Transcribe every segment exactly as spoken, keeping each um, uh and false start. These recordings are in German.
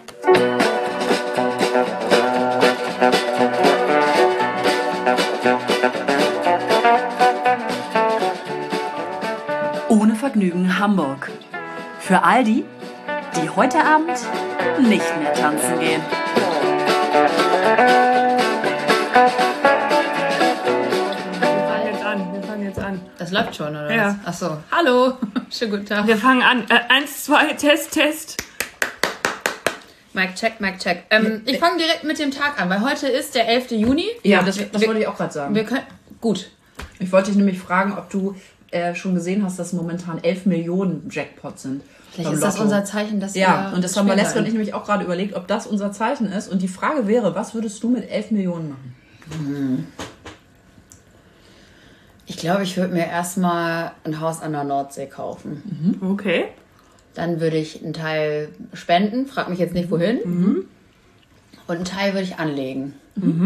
Ohne Vergnügen Hamburg. Für all die, die heute Abend nicht mehr tanzen gehen. Wir fangen jetzt an. Wir fangen jetzt an. Das läuft schon, oder Ja. was? Achso. Hallo. Schönen guten Tag. Wir fangen an. Äh, eins, zwei, Test, Test. Mic check, Mic check. Ähm, ich fange direkt mit dem Tag an, weil heute ist der elfte Juni. Ja, das, das wir, wollte ich auch gerade sagen. Wir können, gut. Ich wollte dich nämlich fragen, ob du äh, schon gesehen hast, dass momentan elf Millionen Jackpots sind. Vielleicht beim ist das Lotto. unser Zeichen, dass Ja, wir und das haben wir spielen Leslie und ich werden. nämlich auch gerade überlegt, ob das unser Zeichen ist. Und die Frage wäre, was würdest du mit elf Millionen machen? Ich glaube, ich würde mir erstmal ein Haus an der Nordsee kaufen. Okay. Dann würde ich einen Teil spenden, frag mich jetzt nicht wohin. Und einen Teil würde ich anlegen.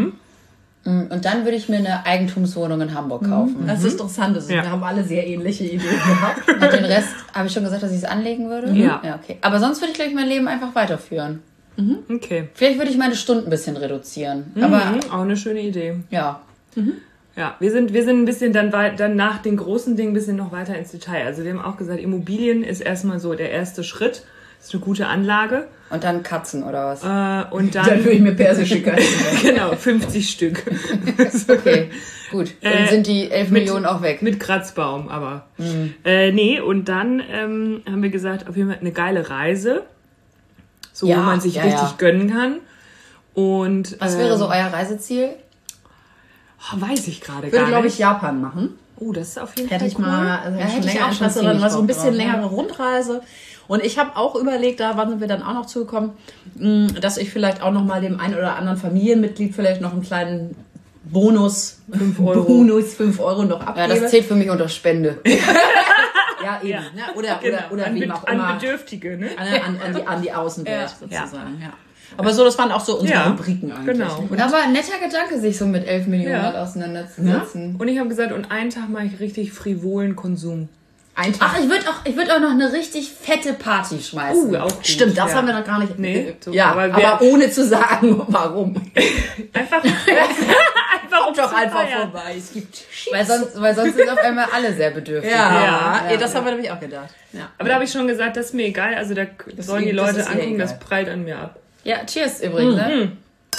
Und dann würde ich mir eine Eigentumswohnung in Hamburg kaufen. Das ist interessant. Das ist, Ja. Wir haben alle sehr ähnliche Ideen gehabt. Und den Rest habe ich schon gesagt, dass ich es anlegen würde. Ja. Ja, okay. Aber sonst würde ich, glaube ich, mein Leben einfach weiterführen. Okay. Vielleicht würde ich meine Stunden ein bisschen reduzieren. Aber Mhm, auch eine schöne Idee. ja. Ja, wir sind, wir sind ein bisschen dann, weit, dann nach den großen Dingen ein bisschen noch weiter ins Detail. Also wir haben auch gesagt, Immobilien ist erstmal so der erste Schritt. Das ist eine gute Anlage. Und dann Katzen oder was? Äh, und Dann dann, würde ich mir persische Katzen. genau, fünfzig Stück. Okay, gut. Dann Äh, sind die elf mit- Millionen auch weg. Mit Kratzbaum, aber. Äh, nee, und dann ähm, haben wir gesagt, auf jeden Fall eine geile Reise. So, Ja, wo man sich ja, richtig ja. gönnen kann. Und Was ähm, wäre so euer Reiseziel? oh, weiß ich gerade Ich würde, gar glaube nicht. ich, Japan machen. Oh, das ist auf jeden Hätte Fall ich cool. mal, also Ja, hätte ich hätte schon ich länger auch schon Interesse ziemlich dran, mal so ein Bock bisschen drauf, längere ja. Rundreise. Und ich habe auch überlegt, da waren wir dann auch noch zugekommen, mh, dass ich vielleicht auch noch mal dem einen oder anderen Familienmitglied vielleicht noch einen kleinen Bonus, fünf Euro. Bonus fünf Euro noch Ja, abgebe. das zählt für mich unter Spende. Ja, eben. Ja. Ne? Oder, Genau, oder, oder an, wem Be- auch an immer. Bedürftige, ne? An, an, an, die, an die Außenwelt Ja. sozusagen. Ja. Aber so, das waren auch so unsere Ja, Rubriken eigentlich. genau. Und Aber ein netter Gedanke, sich so mit elf Millionen Ja. halt auseinanderzusetzen. Und ich habe gesagt, und einen Tag mache ich richtig frivolen Konsum. ein Tag. Ach, ich würde auch, ich würd auch noch eine richtig fette Party schmeißen. Uh, auch gut. Stimmt, das ja. haben wir noch gar nicht. Nee, so, ja, aber aber, wir- ohne zu sagen, warum. Einfach, einfach Kommt doch zu einfach feiern. vorbei. Es gibt Weil sonst, weil sonst sind auf einmal alle sehr bedürftig. Ja, Ja, ja, das haben wir nämlich auch gedacht. Ja. Aber da habe ich schon gesagt, das ist mir egal. Also da sollen die das Leute ist ihr angucken, egal. das prallt an mir ab. Ja, cheers übrigens, ne?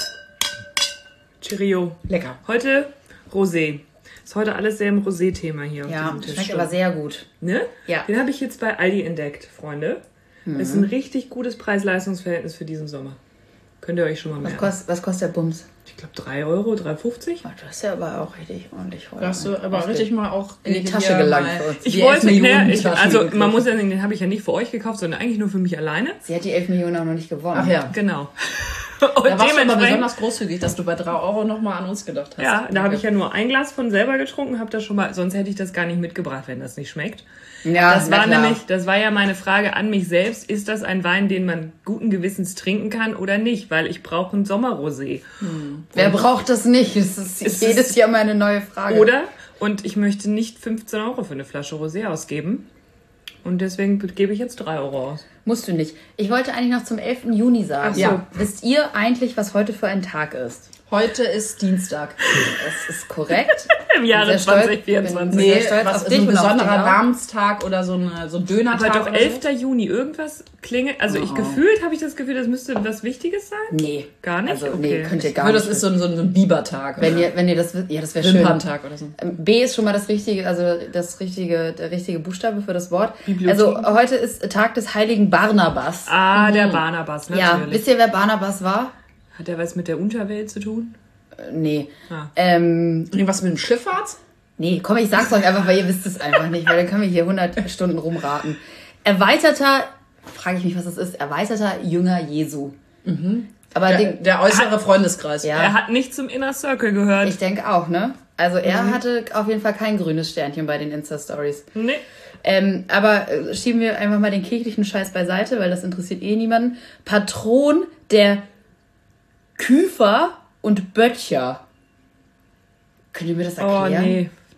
Cheerio. Lecker. Heute Rosé. Ist heute alles sehr im Rosé-Thema hier auf Ja, diesem Tisch. schmeckt aber sehr gut. Ne? Ja. Den habe ich jetzt bei Aldi entdeckt, Freunde. Das ist ein richtig gutes Preis-Leistungs-Verhältnis für diesen Sommer. Könnt ihr euch schon mal Was, merken. kost, was kostet der Bums? Ich glaube drei Euro, drei fünfzig. Oh, das ist ja aber auch richtig ordentlich heute. Da hast du aber richtig mal auch in die Tasche gelangt für uns. Ich die wollte, elf Millionen ne, ich, Taschen also gekriegt. man muss ja sagen, den habe ich ja nicht für euch gekauft, sondern eigentlich nur für mich alleine. Sie hat die elf Millionen auch noch nicht gewonnen. Ach ja. Genau. Und Da warst du aber dementsprechend, besonders großzügig, dass du bei drei Euro nochmal an uns gedacht hast. ja, da habe ich ja nur ein Glas von selber getrunken, habe das schon mal, sonst hätte ich das gar nicht mitgebracht, wenn das nicht schmeckt. Ja, Das na war klar. nämlich, das war ja meine Frage an mich selbst. Ist das ein Wein, den man guten Gewissens trinken kann oder nicht? Weil ich brauche ein Sommerrosé. Wer braucht das nicht? Das ist Es jedes ist- Jahr mal eine neue Frage. Oder? Und ich möchte nicht fünfzehn Euro für eine Flasche Rosé ausgeben. Und deswegen gebe ich jetzt drei Euro aus. Musst du nicht. Ich wollte eigentlich noch zum elften Juni sagen. Ach so. Ja. Wisst ihr eigentlich, was heute für ein Tag ist? Heute ist Dienstag. Das ist korrekt. Im Jahre Sehr stolz. zwanzig vierundzwanzig. Bin sehr Nee, stolz was auf ist dich ein und auf besonderer dich auch. Namenstag oder so, eine, so ein Dönertag? Aber doch oder so? elfter Juni, irgendwas klingelt. Also ich gefühlt habe ich das Gefühl, das müsste was Wichtiges sein. Nee. Gar nicht? Also, Okay. nee, könnt ihr Ich gar würde, nicht. das ist so ein, so ein Bibertag. wenn oder? ihr, wenn ihr das wisst, ja, das wäre schön. Wimperntag oder so. Ähm, B ist schon mal das richtige, also das richtige, der richtige Buchstabe für das Wort. Bibliothek. Also heute ist Tag des heiligen Barnabas. Ah, der Barnabas, ja, natürlich. wisst ihr, wer Barnabas war? Hat der was mit der Unterwelt zu tun? Äh, Nee. Ah. Ähm, Irgendwas mit dem Schifffahrt? nee, komm, ich sag's euch einfach, weil ihr wisst es einfach nicht, weil dann können wir hier hundert Stunden rumraten. Erweiterter, frage ich mich, was das ist, erweiterter Jünger Jesu. Aber Der, den, der äußere Freundeskreis. ja, Er hat nicht zum Inner Circle gehört. ich denke auch, ne? Also er hatte auf jeden Fall kein grünes Sternchen bei den Insta-Stories. Nee. Ähm, aber äh, schieben wir einfach mal den kirchlichen Scheiß beiseite, weil das interessiert eh niemanden. Patron der Küfer und Böttcher. Könnt ihr mir das Oh, erklären? nee.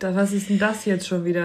Da, was ist denn das jetzt schon wieder?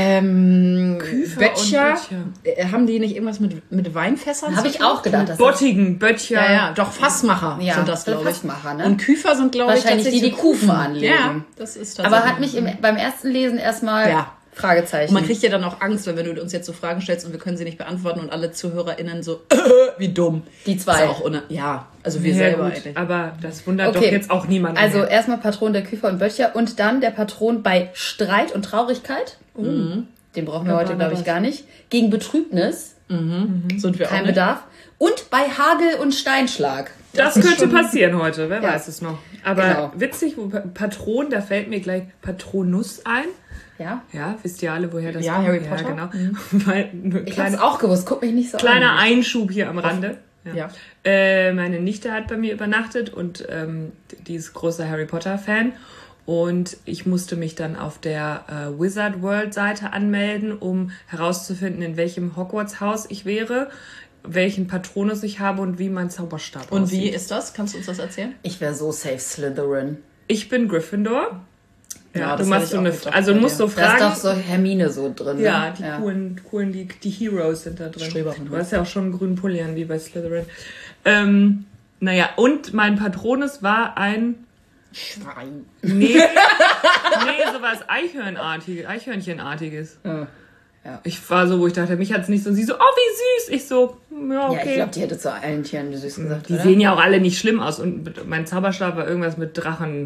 Ähm, Küfer Böttcher. und Böttcher. Äh, haben die nicht irgendwas mit, mit Weinfässern? Habe zu ich tun? auch gedacht. Dass Bottigen, Böttcher. Ja, ja, doch, Fassmacher Ja, sind das, sind glaube ich. Fassmacher, ne? Und Küfer sind, glaube ich, Wahrscheinlich die, die tatsächlich Kufen anlegen. Ja, das ist tatsächlich. Aber hat mich im, beim ersten Lesen erstmal Ja. Fragezeichen. Und man kriegt ja dann auch Angst, weil wenn du uns jetzt so Fragen stellst und wir können sie nicht beantworten und alle ZuhörerInnen so, wie dumm. Die zwei. Ist ja, auch ohne, ja, also wir Ja, selber gut, eigentlich. aber das wundert Okay. doch jetzt auch niemanden. Also mehr. erstmal Patron der Küfer und Böttcher und dann der Patron bei Streit und Traurigkeit. Den brauchen wir Da heute, war glaube noch ich, gar nicht. Gegen Betrübnis, Sind wir kein auch nicht. Bedarf. Und bei Hagel und Steinschlag. Das ist könnte schon- passieren heute, wer Ja. weiß es noch. Aber Genau. witzig, wo Pa- Patron, da fällt mir gleich Patronus ein. Ja. Ja, wisst ihr alle, woher das Ja, kommt? Harry Potter. Ja, genau. Weil, eine Ich kleine, hab's auch gewusst, guck mich nicht so kleiner an. Einschub hier am Rande. Ja. Äh, meine Nichte hat bei mir übernachtet und ähm, die ist großer Harry Potter Fan. Und ich musste mich dann auf der äh, Wizard World Seite anmelden, um herauszufinden, in welchem Hogwarts Haus ich wäre, welchen Patronus ich habe und wie mein Zauberstab Und aussieht. wie ist das? Kannst du uns das erzählen? Ich wäre so safe Slytherin. Ich bin Gryffindor. Ja, Ja, du das machst hätte so ich eine, auch gedacht also bei du musst dir. so Da ist fragen. doch so Hermine so drin. Ne? Ja, die coolen, coolen, die, die Heroes sind da drin. Streberin. Du hast ja auch schon einen grünen Pulli an, wie bei Slytherin. Ähm, naja, und mein Patronus war ein, Schwein. nee, nee, sowas Eichhörnartiges, Eichhörnchenartiges. Ja. Ich war so, wo ich dachte, mich hat's nicht so, und sie so, oh, wie süß. Ich so, ja, Ja, okay. ich glaube, die hätte zu allen Tieren süß gesagt. die oder? sehen ja auch alle nicht schlimm aus und mein Zauberstab war irgendwas mit Drachen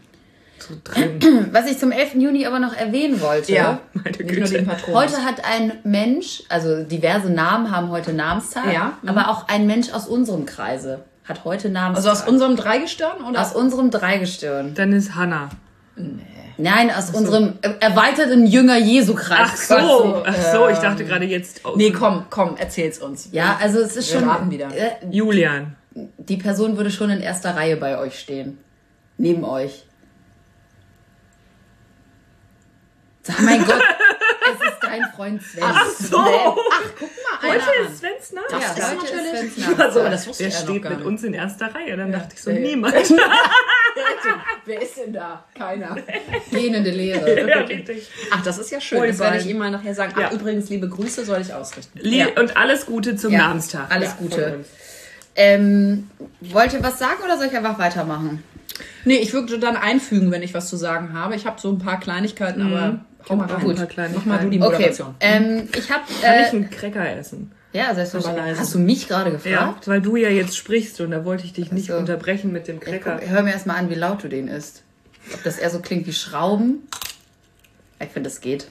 so drin. Was ich zum elften Juni aber noch erwähnen wollte. Ja, Meine nicht nur Güte. den Patron. Heute hat ein Mensch, also diverse Namen haben heute Namenstag, Ja, mhm. aber auch ein Mensch aus unserem Kreise hat heute Namenstag. Also aus unserem Dreigestirn, oder? aus unserem Dreigestirn. Dann ist Hannah. Nein, aus unserem äh, erweiterten Jünger-Jesu-Kreis. Ach so, ach so, ich dachte gerade jetzt. Oh, Nee, komm, komm, erzähl's uns. Ja, also es ist Wir schon. raten wieder. Äh, Julian. die Person würde schon in erster Reihe bei euch stehen. Neben euch. Sag mein Gott, es ist dein Freund Sven. Ach so. Ach, guck mal, Heute einer ist Svens Name. Ja, ist heute natürlich- ist Svens Namenstag. Also, das wusste wer er noch steht gar mit nicht. uns in erster Reihe? Dann dachte ich so, Ja, ja. niemand. Wer ist denn da? Keiner. Gähnende Lehre. Ja, richtig. Ach, das ist ja schön. Voll Das werde ich fein. ihm mal nachher sagen. Ach, Ja. übrigens, liebe Grüße soll ich ausrichten. Lieb und alles Gute zum Ja, Namenstag. alles Ja, Gute. von uns. Ähm, wollt ihr was sagen oder soll ich einfach weitermachen? Nee, ich würde dann einfügen, wenn ich was zu sagen habe. Ich habe so ein paar Kleinigkeiten, aber hau mal auch rein. ein paar Kleinigkeiten. Mach mal du die Okay, Moderation. ähm, ich habe... Kann ich Äh, einen Cracker essen? ja, Aber selbstverständlich. leise. Hast du mich gerade Ja, gefragt? weil du ja jetzt sprichst und da wollte ich dich nicht so. unterbrechen mit dem Ich Cracker. guck, hör mir erstmal an, wie laut du den isst. Ob das eher so klingt wie Schrauben. Ich finde, es geht.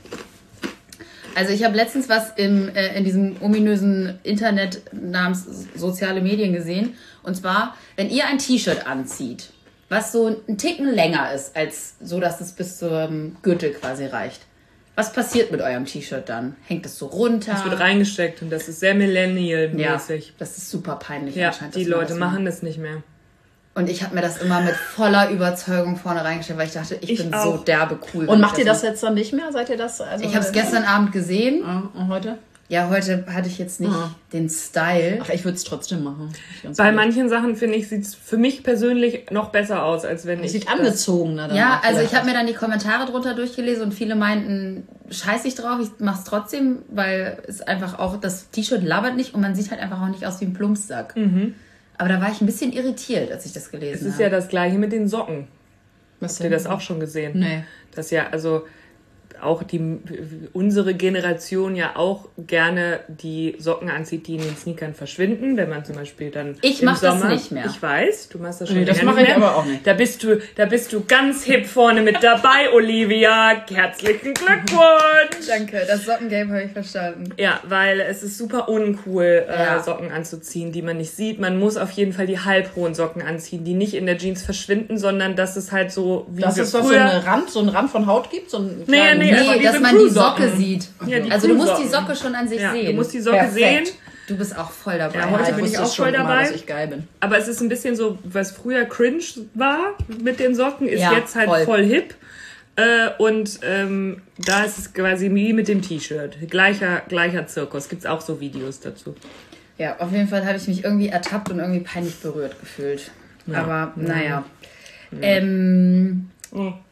Also ich habe letztens was im, äh, in diesem ominösen Internet namens soziale Medien gesehen. Und zwar, wenn ihr ein T-Shirt anzieht, was so einen Ticken länger ist, als so, dass es bis zum Gürtel quasi reicht. Was passiert mit eurem T-Shirt dann? Hängt es so runter? Es wird reingesteckt und das ist sehr ja, millennial-mäßig. das ist super peinlich Ja, anscheinend. die dass man Leute das machen das nicht mehr. Und ich habe mir das immer mit voller Überzeugung vorne reingestellt, weil ich dachte, ich, Ich bin auch. so derbe cool. wenn Und ich macht ihr das mache. jetzt dann nicht mehr? Seid ihr das? Also Ich habe es gestern Abend gesehen. Ah, und heute? Ja, heute hatte ich jetzt nicht Ah. den Style. Ach, ich würde es trotzdem machen. Ich ganz Bei ehrlich. manchen Sachen, finde ich, sieht es für mich persönlich noch besser aus, als wenn Es ich. sieht das- angezogener dann Ja, auch also ich vielleicht habe mir dann die Kommentare drunter durchgelesen und viele meinten, scheiß ich drauf, ich mach's trotzdem, weil es einfach auch, das T-Shirt labert nicht und man sieht halt einfach auch nicht aus wie ein Plumpsack. Aber da war ich ein bisschen irritiert, als ich das Es gelesen ist habe. ja das gleiche mit den Socken. Was Habt ihr denn? das auch schon gesehen? Nee. Das ja, also auch die unsere Generation ja auch gerne die Socken anzieht, die in den Sneakern verschwinden, wenn man zum Beispiel dann Ich im mach das Sommer, nicht mehr. Ich weiß, du machst das schon Nee, das länger mache ich nicht mehr. aber auch nicht. Da bist du, da bist du ganz hip vorne mit dabei, Olivia. Herzlichen Glückwunsch. Danke, das Sockengame habe ich verstanden. Ja, weil es ist super uncool, Ja. äh, Socken anzuziehen, die man nicht sieht. Man muss auf jeden Fall die halbhohen Socken anziehen, die nicht in der Jeans verschwinden, sondern dass es halt so wie Dass wir es doch so früher... einen Rand, so einen Rand von Haut gibt? So einen Nee, kleinen- nee, einfach Nee, dass diese man die Crew-Socken. Socke sieht. Ja, die also du musst die Crew-Socken. Socke schon an sich Ja, sehen. du musst die Socke Perfekt. sehen. Du bist auch voll dabei. Ja, heute ich bin ich wusste auch es schon voll immer, dabei. dass ich geil bin. Aber es ist ein bisschen so, was früher cringe war mit den Socken, ist Ja, jetzt halt voll. voll, hip. Äh, und ähm, da ist es quasi wie mit dem T-Shirt. Gleicher, gleicher Zirkus. Gibt's auch so Videos dazu. Ja, auf jeden Fall habe ich mich irgendwie ertappt und irgendwie peinlich berührt gefühlt. Aber naja. Ähm,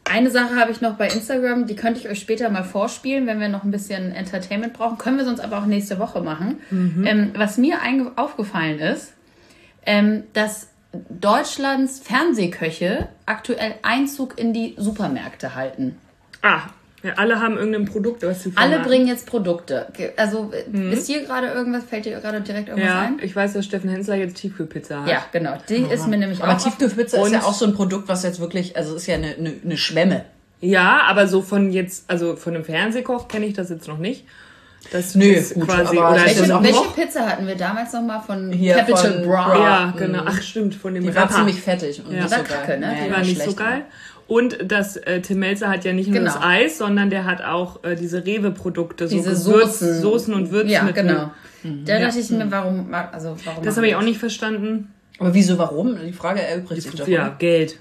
eine Sache habe ich noch bei Instagram, die könnte ich euch später mal vorspielen, wenn wir noch ein bisschen Entertainment brauchen. Können wir sonst aber auch nächste Woche machen. Mhm. Ähm, was mir einge- aufgefallen ist, ähm, dass Deutschlands Fernsehköche aktuell Einzug in die Supermärkte halten. Ah, ja, alle haben irgendein Produkt, was sie Alle vermarkten. bringen jetzt Produkte. Also mhm. ist hier gerade irgendwas, fällt dir gerade direkt irgendwas ja, ein? ich weiß, dass Steffen Hensler jetzt Tiefkühlpizza hat. Ja, genau. Die Aha. ist mir nämlich aber auch... Aber Tiefkühlpizza und ist ja auch so ein Produkt, was jetzt wirklich, also ist ja eine, eine, eine Schwemme. Ja, aber so von jetzt, also von einem Fernsehkoch kenne ich das jetzt noch nicht. Das Nö, ist gut, quasi, aber oder welche, ist auch welche noch? Pizza hatten wir damals noch mal von Hier Capital von Bra? Bra. Ja, genau. Ach, stimmt, von dem Die war Rapper. ziemlich fettig und Ja. nicht Die so war geil. kacke, ne? Nee, Die war nicht so schlecht. geil. Und das äh, Tim Melzer hat ja nicht nur Genau. das Eis, sondern der hat auch äh, diese Rewe-Produkte, so Diese Gewürz, Soßen. Soßen und Würzmittel. Ja, genau. Mhm. Da Ja. dachte ich mir, warum... Also, warum Das habe ich auch nicht verstanden. Aber wieso, warum? Die Frage erübrigt sich doch. Ja, oder? Geld.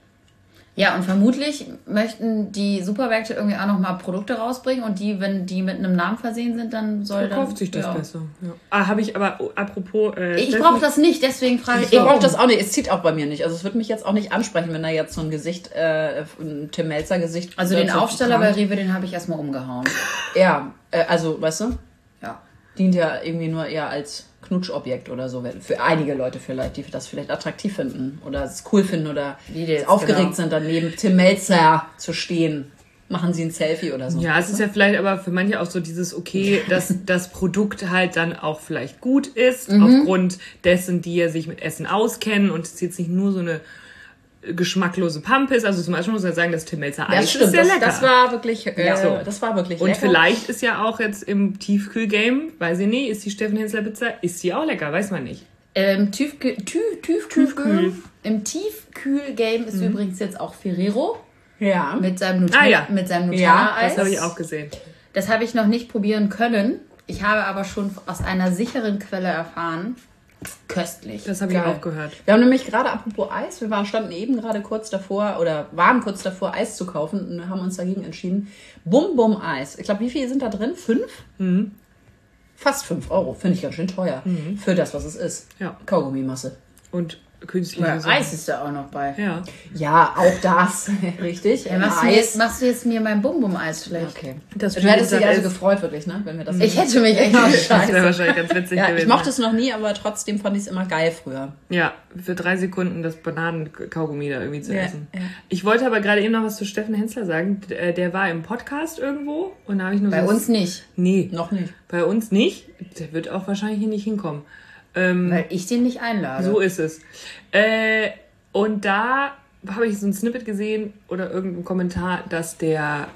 Ja, und vermutlich möchten die Supermärkte irgendwie auch noch mal Produkte rausbringen und die, wenn die mit einem Namen versehen sind, dann soll dann... Verkauft sich das ja. besser. Ja. Ah, habe ich aber, oh, apropos... Äh, Ich Steffen- brauche das nicht, deswegen frage ich Ich warum. brauche das auch nicht. Es zieht auch bei mir nicht. Also es würde mich jetzt auch nicht ansprechen, wenn da jetzt so ein Gesicht, äh, ein Tim Melzer Gesicht. Also den dazu Aufsteller kam. bei Rewe, den habe ich erstmal umgehauen. Ja, äh, also weißt du, Ja. dient ja irgendwie nur eher als Knutschobjekt oder so. Für einige Leute vielleicht, die das vielleicht attraktiv finden oder es cool finden oder Wie die jetzt, aufgeregt genau. sind, dann neben Tim Melzer zu stehen. Machen sie ein Selfie oder so. Ja, es ist ja vielleicht aber für manche auch so dieses, okay, dass das Produkt halt dann auch vielleicht gut ist, Mhm. aufgrund dessen, die ja sich mit Essen auskennen und es jetzt nicht nur so eine geschmacklose Pampe ist. Also zum Beispiel muss man sagen, das Tim Melzer Eis das stimmt. ist sehr Das, lecker. das war wirklich, äh, Ja. So. das war wirklich Und lecker. vielleicht ist ja auch jetzt im Tiefkühlgame, weiß ich nicht, ist die Steffen Hensler Pizza, ist die auch lecker, weiß man nicht. Ähm, Tiefkühl, Tief, Tiefkühl, Tiefkühl. Im Tiefkühl-Game ist übrigens jetzt auch Ferrero ja. mit seinem Nutella, Ah, ja. mit seinem Ja, Nutella-Eis. Das habe ich auch gesehen. Das habe ich noch nicht probieren können. Ich habe aber schon aus einer sicheren Quelle erfahren. Köstlich. Das habe ich Geil. auch gehört. Wir haben nämlich gerade, apropos Eis, wir waren, standen eben gerade kurz davor oder waren kurz davor, Eis zu kaufen und haben uns dagegen entschieden. Bum Bum Eis. Ich glaube, wie viele sind da drin? Fünf? Mhm. Fast fünf Euro. Finde ich ganz schön teuer. Mhm. Für das, was es ist. Ja. Kaugummimasse. Und künstliche Ja, Sonne. Eis ist da auch noch bei. Ja. Ja, auch das. Richtig. Ja, machst, du jetzt, machst du jetzt mir mein Bum-Bum-Eis schlecht? Okay. Das Du hättest dich das also ist- gefreut, wirklich, ne? Wenn wir das Ich hätte mich echt Das wäre scheiße. wahrscheinlich ganz witzig ja, gewesen. ich mochte es noch nie, aber trotzdem fand ich es immer geil früher. Ja, für drei Sekunden das Bananenkaugummi da irgendwie zu Ja, essen. ja. Ich wollte aber gerade eben noch was zu Steffen Hensler sagen. D- äh, Der war im Podcast irgendwo und da habe ich nur Bei so... uns nicht, Nee, Noch nicht. bei uns nicht. Der wird auch wahrscheinlich hier nicht hinkommen. Ähm, weil ich den nicht einlade. so ist es. Äh, und da habe ich so ein Snippet gesehen oder irgendein Kommentar, dass der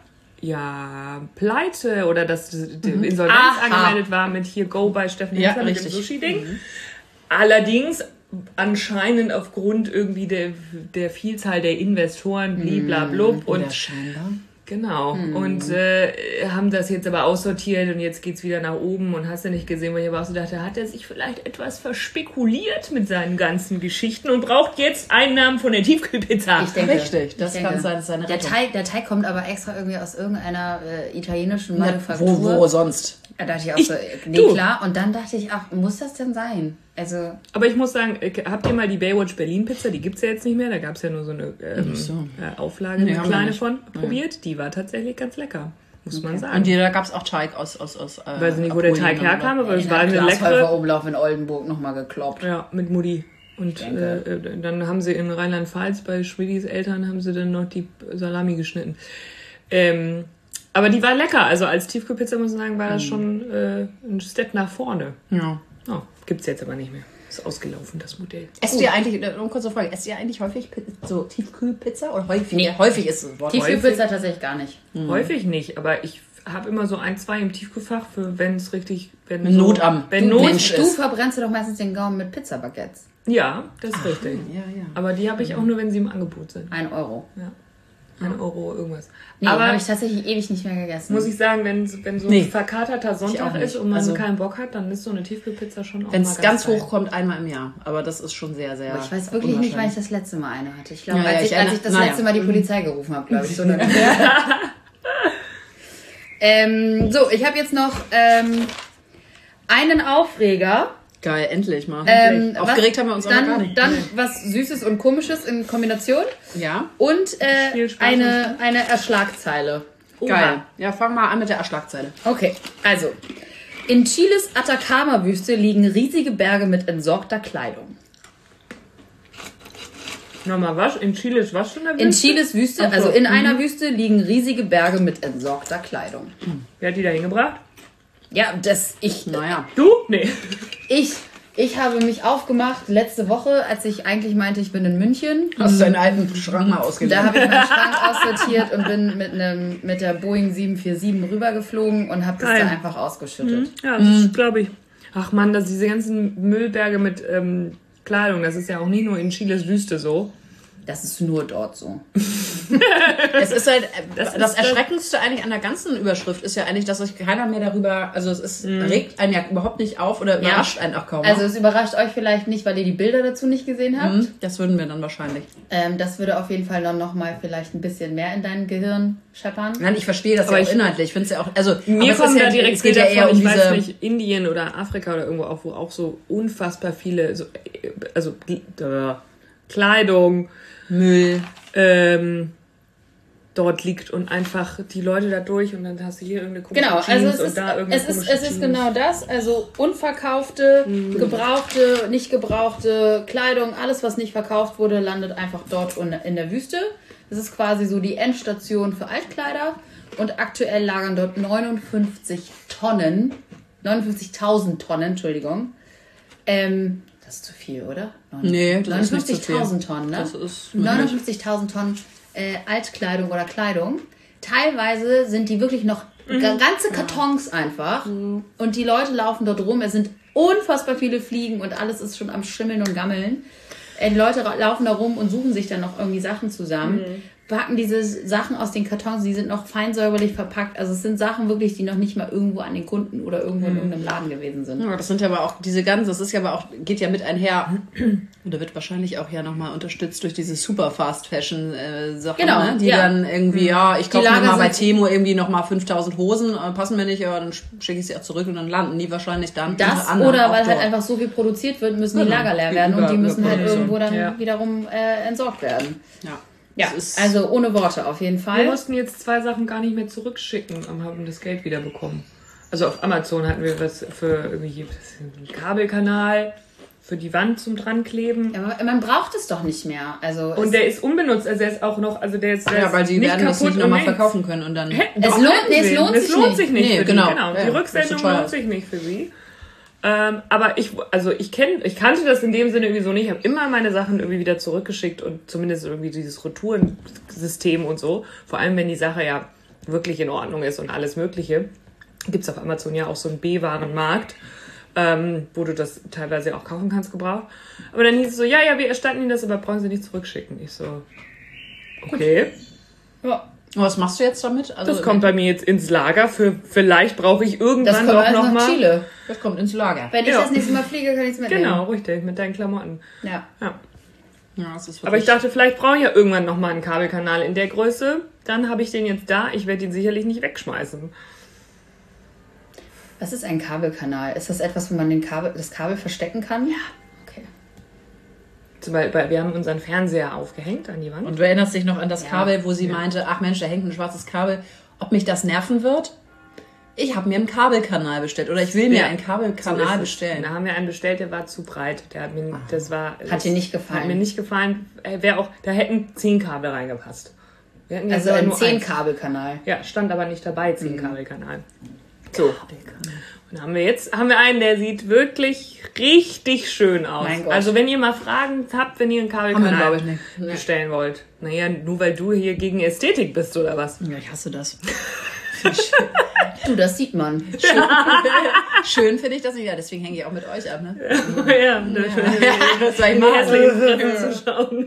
ja pleite oder dass die Insolvenz Aha. angemeldet war mit hier Go bei Steffen Ja, Hensler mit dem richtig. Sushi-Ding. Allerdings anscheinend aufgrund irgendwie der, der Vielzahl der Investoren bliblablub Oder und scheinbar. genau und äh, haben das jetzt aber aussortiert und jetzt geht's wieder nach oben und hast du nicht gesehen, weil ich aber auch so dachte, hat er sich vielleicht etwas verspekuliert mit seinen ganzen Geschichten und braucht jetzt Einnahmen von der Tiefkühlpizza. Ich denke, Richtig, das ich denke. kann sein, das ist seine Der Rettung. Teig, der Teig kommt aber extra irgendwie aus irgendeiner äh, italienischen Na, Manufaktur. wo, wo sonst? Da dachte ich auch Ich- so, nee, du. klar. Und dann dachte ich, ach, muss das denn sein? Also, Aber ich muss sagen, äh, habt ihr mal die Baywatch Berlin Pizza, die gibt's ja jetzt nicht mehr, da gab's ja nur so eine ähm, so. äh, Auflage, Nee, eine haben wir kleine nicht. von, probiert. Die war tatsächlich ganz lecker, muss man sagen. Und da gab es auch Teig aus. aus, aus äh, Weiß nicht, wo der Apollien Teig und- herkam, aber es in war einem eine leckere... Glashäufer-Umlauf in Oldenburg nochmal gekloppt. Ja, mit Mutti. Und äh, Denke. äh, dann haben sie in Rheinland-Pfalz bei Schwedis Eltern haben sie dann noch die Salami geschnitten. Ähm, aber die war lecker. Also als Tiefkühlpizza muss ich sagen, war das schon äh, ein Step nach vorne. Ja. Oh, gibt's jetzt aber nicht mehr. Ist ausgelaufen, das Modell. Esst ihr eigentlich, äh, eine kurze Frage, esst ihr eigentlich häufig Pi- so Tiefkühlpizza? Oder häufig? Nee. Häufig ist es Wort. Tiefkühlpizza tatsächlich gar nicht. Häufig nicht, aber ich habe immer so ein, zwei im Tiefkühlfach, für wenn es richtig... Wenn Wenn Not am- Wenn Du Not... Mensch. Du ist. verbrennst dir doch meistens den Gaumen mit Pizzabaguettes. Ja, das ist richtig. Ja, ja. Aber die habe ich auch nur, wenn sie im Angebot sind. Ein Euro. Ja. Ein Euro irgendwas. Nee, aber habe ich tatsächlich ewig nicht mehr gegessen. muss ich sagen, wenn, wenn so Nee. ein verkaterter Ich Sonntag auch nicht. ist und man Also- keinen Bock hat, dann ist so eine Tiefkühlpizza schon auch Wenn mal es ganz geil. hoch kommt, einmal im Jahr. Aber das ist schon sehr, sehr. Aber ich weiß wirklich nicht, wann ich unwahrscheinlich. das letzte Mal eine hatte. Ich glaube, Ja, ja, als, ich, ich als erinnere- ich das naja. letzte Mal die Polizei gerufen habe, glaube ich. So eine ähm, so, ich habe jetzt noch ähm, einen Aufreger Geil, endlich mal. Ähm, Endlich. Aufgeregt was, haben wir uns auch dann, noch gar nicht. Dann Nee. was Süßes und Komisches in Kombination. Ja, Und äh, Viel Spaß eine, eine Erschlagzeile. geil. Ja, fangen wir an mit der Erschlagzeile. Okay, also. In Chiles Atacama-Wüste liegen riesige Berge mit entsorgter Kleidung. Nochmal was? In Chile ist was schon der In Chiles Wüste, Ach so, also in mhm. einer Wüste, liegen riesige Berge mit entsorgter Kleidung. Wer hat die da hingebracht? Ja, das ich. Naja. Du? Nee. Ich, ich habe mich aufgemacht letzte Woche, als ich eigentlich meinte, ich bin in München. Hast du deinen alten Schrank mal ausgelegt? Da habe ich meinen Schrank aussortiert und bin mit, einem, mit der Boeing sieben vier sieben rübergeflogen und habe das Geil. da einfach ausgeschüttet. Ja, das glaube ich. Ach man, dass diese ganzen Müllberge mit ähm, Kleidung, das ist ja auch nie nur in Chiles Wüste so. Das ist nur dort so. Es ist halt, Das das, ist Erschreckendste eigentlich an der ganzen Überschrift ist ja eigentlich, dass sich keiner mehr darüber, also es ist, regt einen ja überhaupt nicht auf oder überrascht einen auch kaum. Also es überrascht euch vielleicht nicht, weil ihr die Bilder dazu nicht gesehen habt. Mhm, das würden wir dann wahrscheinlich. Ähm, das würde auf jeden Fall dann nochmal vielleicht ein bisschen mehr in dein Gehirn scheppern. Nein, ich verstehe das Aber ja auch ich- inhaltlich. Ich finde es ja auch, also Mir aber es kommen ist da ja, direkt es geht Bilder ja eher von, um ich weiß diese, nicht, Indien oder Afrika oder irgendwo auch, wo auch so unfassbar viele, so, äh, also äh, Kleidung, Müll. ähm, dort liegt und einfach die Leute da durch und dann hast du hier irgendeine komische Genau, Jeans also es und ist, da irgendeine es ist, komische es ist Jeans. genau das. Also unverkaufte, gebrauchte, nicht gebrauchte Kleidung, alles, was nicht verkauft wurde, landet einfach dort un- in der Wüste. Das ist quasi so die Endstation für Altkleider. Und aktuell lagern dort neunundfünfzig Tonnen, neunundfünfzigtausend Tonnen, Entschuldigung. Ähm, das ist zu viel, oder? Nee, das ist nicht zu viel. neunundfünfzigtausend Tonnen, ne? Das ist neunundfünfzigtausend Tonnen äh, Altkleidung oder Kleidung. Teilweise sind die wirklich noch ga- ganze Kartons einfach. Und die Leute laufen dort rum. Es sind unfassbar viele Fliegen und alles ist schon am Schimmeln und Gammeln. Äh, die Leute ra- laufen da rum und suchen sich dann noch irgendwie Sachen zusammen. Packen diese Sachen aus den Kartons, die sind noch fein säuberlich verpackt. Also es sind Sachen wirklich, die noch nicht mal irgendwo an den Kunden oder irgendwo in irgendeinem Laden gewesen sind. Ja, das sind ja aber auch diese ganzen, das ist ja aber auch, geht ja mit einher, oder wird wahrscheinlich auch ja nochmal unterstützt durch diese super Fast Fashion äh, Sachen, Genau, ne? Die ja. dann irgendwie, ja, ich Die kaufe mir Lager mal bei sind- Temo irgendwie nochmal fünftausend Hosen, äh, passen mir nicht, ja, dann schicke ich sie auch zurück und dann landen die wahrscheinlich dann Das unter anderem oder auch weil halt dort. einfach so viel produziert wird, müssen die Genau. Lager leer Die werden und die Über- müssen halt Überproduktion. irgendwo dann Ja. wiederum äh, entsorgt werden. Ja, Ja, das ist, also ohne Worte auf jeden Wir Fall. mussten jetzt zwei Sachen gar nicht mehr zurückschicken und haben das Geld wieder bekommen. Also auf Amazon hatten wir was für irgendwie einen Kabelkanal, für die Wand zum Drankleben. Ja, aber man braucht es doch nicht mehr. Also Und es, der ist unbenutzt, also der ist auch noch, also der ist, der ja, ist weil sie nicht werden das kaputt nicht nochmal und nichts. verkaufen können und dann... Hä? Es Doch, lohnt- hätten nee, es sie. lohnt Es sich lohnt nicht. sich nicht Nee, für genau. die. Genau. Ja, Die das Rücksendung ist teuer. lohnt sich nicht für sie. Ähm, aber ich, also ich kenne, ich kannte das in dem Sinne irgendwie so nicht. Ich habe immer meine Sachen irgendwie wieder zurückgeschickt und zumindest irgendwie dieses Retourensystem und so. Vor allem, wenn die Sache ja wirklich in Ordnung ist und alles Mögliche. Gibt's auf Amazon ja auch so einen B-Warenmarkt, ähm, wo du das teilweise auch kaufen kannst, gebraucht. Aber dann hieß es so, ja, ja, wir erstatten Ihnen das, aber brauchen Sie nicht zurückschicken. Ich so, okay. ja, Und was machst du jetzt damit? Also, Das kommt bei mir jetzt ins Lager. Für vielleicht brauche ich das irgendwann kommt doch alles noch nach mal. Chile. Das kommt ins Lager. Wenn ich Ja. das nächste Mal fliege, kann ich es mitnehmen. Genau, richtig, mit deinen Klamotten. Ja. Ja. Ja, das ist Aber ich dachte, vielleicht brauche ich ja irgendwann noch mal einen Kabelkanal in der Größe. Dann habe ich den jetzt da. Ich werde ihn sicherlich nicht wegschmeißen. Was ist ein Kabelkanal? Ist das etwas, wo man den Kabel, das Kabel verstecken kann? Ja. Okay. Zum Beispiel, wir haben unseren Fernseher aufgehängt an die Wand. Und du erinnerst dich noch an das Ja. Kabel, wo sie meinte, ach Mensch, da hängt ein schwarzes Kabel, ob mich das nerven wird? Ich habe mir einen Kabelkanal bestellt oder ich will mir Ja. einen So Kabelkanal ist es. bestellen. Da haben wir einen bestellt, der war zu breit. Der hat mir, das war, Hat dir nicht gefallen? Hat mir nicht gefallen. Äh, Wäre auch, da hätten zehn Kabel reingepasst. Wir hatten jetzt Also aber ein nur eins. zehn-Kabelkanal. Ja, stand aber nicht dabei, zehn Kabelkanal. So. Und haben wir jetzt haben wir einen, der sieht wirklich richtig schön aus. Mein Gott. Also wenn ihr mal Fragen habt, wenn ihr einen Haben wir, Kabelkanal glaube ich, nicht. Nee. bestellen wollt. Naja, nur weil du hier gegen Ästhetik bist oder was? Ja, ich hasse das. Du, das sieht man. Schön finde ich das nicht. Ja, deswegen hänge ich auch mit euch ab, ne? ja, das Das soll ich die machen. hässlichen Fressen zu schauen.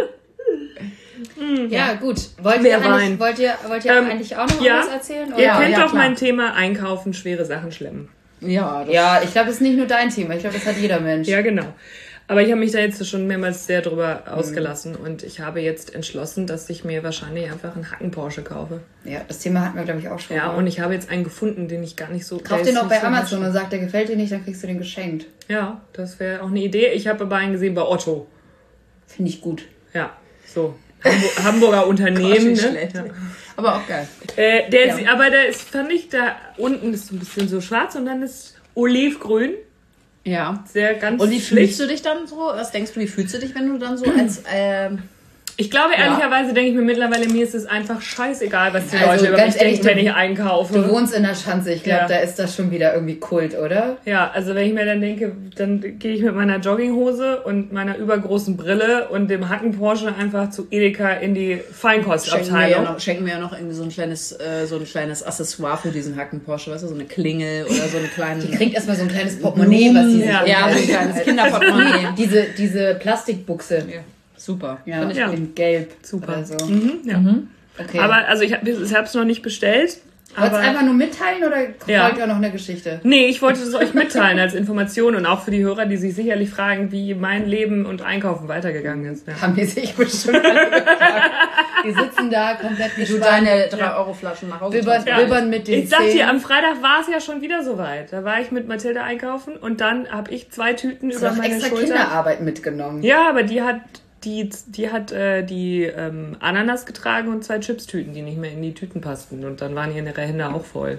Ja, gut. Wollt Wer ihr, eigentlich, Wein? wollt ihr, wollt ihr Ähm, eigentlich auch noch ja. was erzählen? Ihr Oder? kennt ja, doch klar. mein Thema Einkaufen, schwere Sachen schlemmen. Ja, das Ja, ich glaube, das ist nicht nur dein Thema. Ich glaube, das hat jeder Mensch. Ja, genau. Aber ich habe mich da jetzt schon mehrmals sehr drüber Mhm. ausgelassen und ich habe jetzt entschlossen, dass ich mir wahrscheinlich einfach einen Hacken-Porsche kaufe. Ja, das Thema hatten wir, glaube ich, auch schon. Ja, mal. und ich habe jetzt einen gefunden, den ich gar nicht so... Kauf der den ist auch bei nicht so Amazon hässlich. und sagt, der gefällt dir nicht, dann kriegst du den geschenkt. Ja, das wäre auch eine Idee. Ich habe aber einen gesehen bei Otto. Finde ich gut. Ja, so. Hamburg, Hamburger Unternehmen. Gott, wie Ne? schlecht. Ja. Aber auch geil. Äh, der Ja. ist, aber der ist, fand ich, da unten ist so ein bisschen so schwarz und dann ist olivgrün. Ja. Sehr ganz Und wie schlicht. fühlst du dich dann so? Was denkst du, wie fühlst du dich, wenn du dann so als... Ähm, Ich glaube, Ja. ehrlicherweise denke ich mir mittlerweile, mir ist es einfach scheißegal, was die Also, Leute über ganz mich ehrlich, denken, wenn du- ich einkaufe. Du wohnst in der Schanze, ich glaube, Ja. da ist das schon wieder irgendwie Kult, oder? Ja, also wenn ich mir dann denke, dann gehe ich mit meiner Jogginghose und meiner übergroßen Brille und dem Hacken-Porsche einfach zu Edeka in die schenken, wir ja Feinkostabteilung. noch, schenken wir ja noch irgendwie so ein kleines, äh, so ein kleines Accessoire für diesen Hacken-Porsche, weißt du, so eine Klingel oder so einen kleinen... Die kriegt erstmal so ein kleines Portemonnaie, was sie sich Ja. ja, so ein kleines Kinderportemonnaie. diese, diese Plastikbuchse. Ja, super. Ja, Finde ich Ja. in Gelb. Super. Oder so. Mhm, ja. Okay. Aber also ich habe es noch nicht bestellt. Wolltest Aber du einfach nur mitteilen oder Ja. folgt ja noch eine Geschichte? nee, ich wollte es euch mitteilen als Information und auch für die Hörer, die sich sicherlich fragen, wie mein Leben und Einkaufen weitergegangen ist. Ja. Haben die sich bestimmt alle gefragt. Die sitzen da komplett Wie du gespannt. deine drei Euro Flaschen nach Hause Bibbern, transportierst. bibbern mit den Ich sag dir, Zähnen. am Freitag war es ja schon wieder soweit. Da war ich mit Mathilde einkaufen und dann habe ich zwei Tüten Du über hast meine extra Schulter. Kinderarbeit mitgenommen. Ja, aber die hat die, die hat äh, die ähm, Ananas getragen und zwei Chipstüten, die nicht mehr in die Tüten passten. Und dann waren ihre Hände auch voll.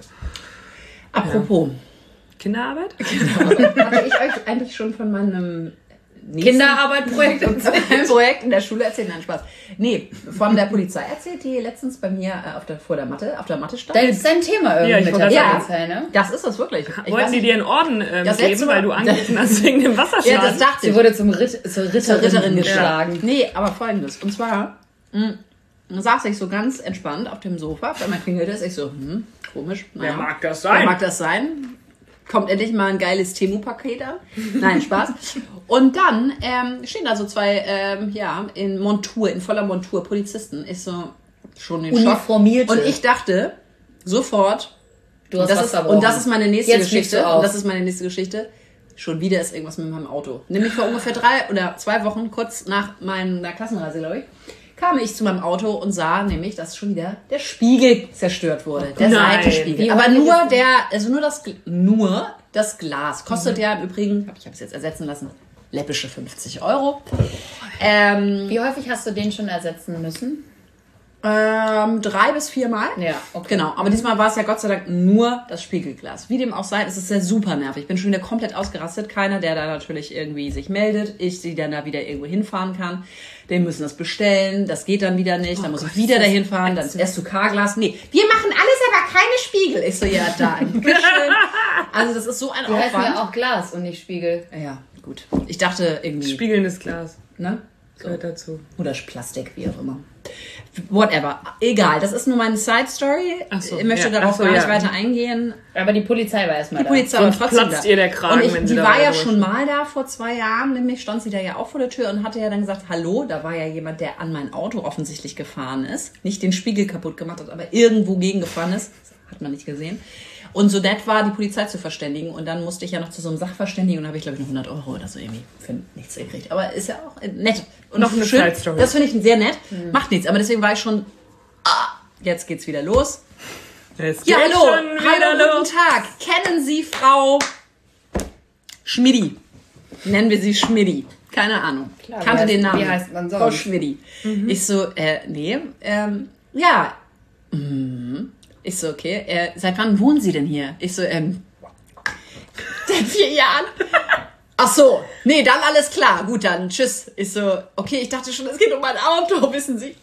Apropos, Kinderarbeit? hatte ich euch eigentlich schon von meinem nächsten Kinderarbeit-Projekt und so. Projekt in der Schule erzählt? Nein, Spaß. Nee, von der Polizei erzählt, die letztens bei mir äh, auf der, vor der Matte, auf der Matte stand. Das ist dein Thema irgendwie Ja, ich mit wollte der gerade Polizei, ne? Das ist das wirklich. Ich Wollten weiß die nicht- dir einen Orden ähm, Das letzte geben, Mal- weil du angerufen hast wegen dem Wasserschaden? Ja, das dachte Sie ich. wurde zum Ritt, zur Ritterin, zur Ritterin geschlagen. geschlagen. Nee, aber folgendes. Und zwar mh, saß ich so ganz entspannt auf dem Sofa, weil man klingelte es. Ich so, hm, komisch. Wer naja. mag das Wer sein? mag das sein? Kommt endlich mal ein geiles Temu-Paket an. Nein, Spaß. Und dann ähm, stehen da so zwei, ähm, ja, in Montur, in voller Montur, Polizisten. Ich so, schon in Schock. Uniformierte. Und ich dachte sofort, Du hast das was ist, verbrochen. und das ist meine nächste Jetzt fliegst Geschichte. du auf. Und das ist meine nächste Geschichte. Schon wieder ist irgendwas mit meinem Auto. Nämlich vor ungefähr drei oder zwei Wochen, kurz nach meiner Klassenreise, glaube ich, kam ich zu meinem Auto und sah nämlich, dass schon wieder der Spiegel zerstört wurde. Der Nein. Seitenspiegel. Wie Aber häufig nur ist- der, also nur das, Gl- nur das Glas. Kostet ja im Übrigen, hab- ich habe es jetzt ersetzen lassen, läppische fünfzig Euro. Ähm, Wie häufig hast du den schon ersetzen müssen? ähm, drei bis vier Mal. Ja, okay. Genau, aber diesmal war es ja Gott sei Dank nur das Spiegelglas. Wie dem auch sei, es ist ja super nervig. Ich bin schon wieder komplett ausgerastet. Keiner, der da natürlich irgendwie sich meldet. Ich, die dann da wieder irgendwo hinfahren kann. Die müssen das bestellen. Das geht dann wieder nicht. Dann muss ich wieder dahin fahren. Dann ist S zu K-Glas. Nee, wir machen alles, aber keine Spiegel. Ich so, ja, danke schön. Also das ist so ein Die heißen Aufwand. ja auch Glas und nicht Spiegel. Ja, gut. Ich dachte irgendwie, Spiegelndes Glas ne? gehört dazu. Oder Plastik, wie auch immer. Whatever. Egal, das ist nur meine Side-Story. Ach so, Ich möchte ja. darauf Ach so, gar nicht ja. weiter eingehen. Aber die Polizei war erstmal Die da. Polizei Sonst war trotzdem platzt da. ihr der Kragen, und ich, wenn sie die da war ja durch- schon mal da vor zwei Jahren, nämlich stand sie da ja auch vor der Tür und hatte ja dann gesagt, hallo, da war ja jemand, der an mein Auto offensichtlich gefahren ist. Nicht den Spiegel kaputt gemacht hat, aber irgendwo gegengefahren ist. Das hat man nicht gesehen. Und so nett war, die Polizei zu verständigen. Und dann musste ich ja noch zu so einem Sachverständigen und da habe ich, glaube ich, noch hundert Euro oder so irgendwie für nichts gekriegt. Aber ist ja auch nett. Und Noch eine schön. Side-Story. Das finde ich sehr nett. Macht nichts. Aber deswegen war ich schon, ah, jetzt geht's wieder los. Es Ja, geht hallo, schon wieder hallo, los. guten Tag. Kennen Sie Frau Schmidi? Nennen wir sie Schmidi. Keine Ahnung. Klar, Kannte wie den heißt- Namen. wie heißt man sonst? Frau Schmidi. Ich so, äh, nee, ähm, ja. Mhm. Ich so, okay, äh, seit wann wohnen Sie denn hier? Ich so, ähm, seit vier Jahren. Ach so, nee, dann alles klar. Gut, dann tschüss. Ich so, okay, ich dachte schon, es geht um mein Auto, wissen Sie.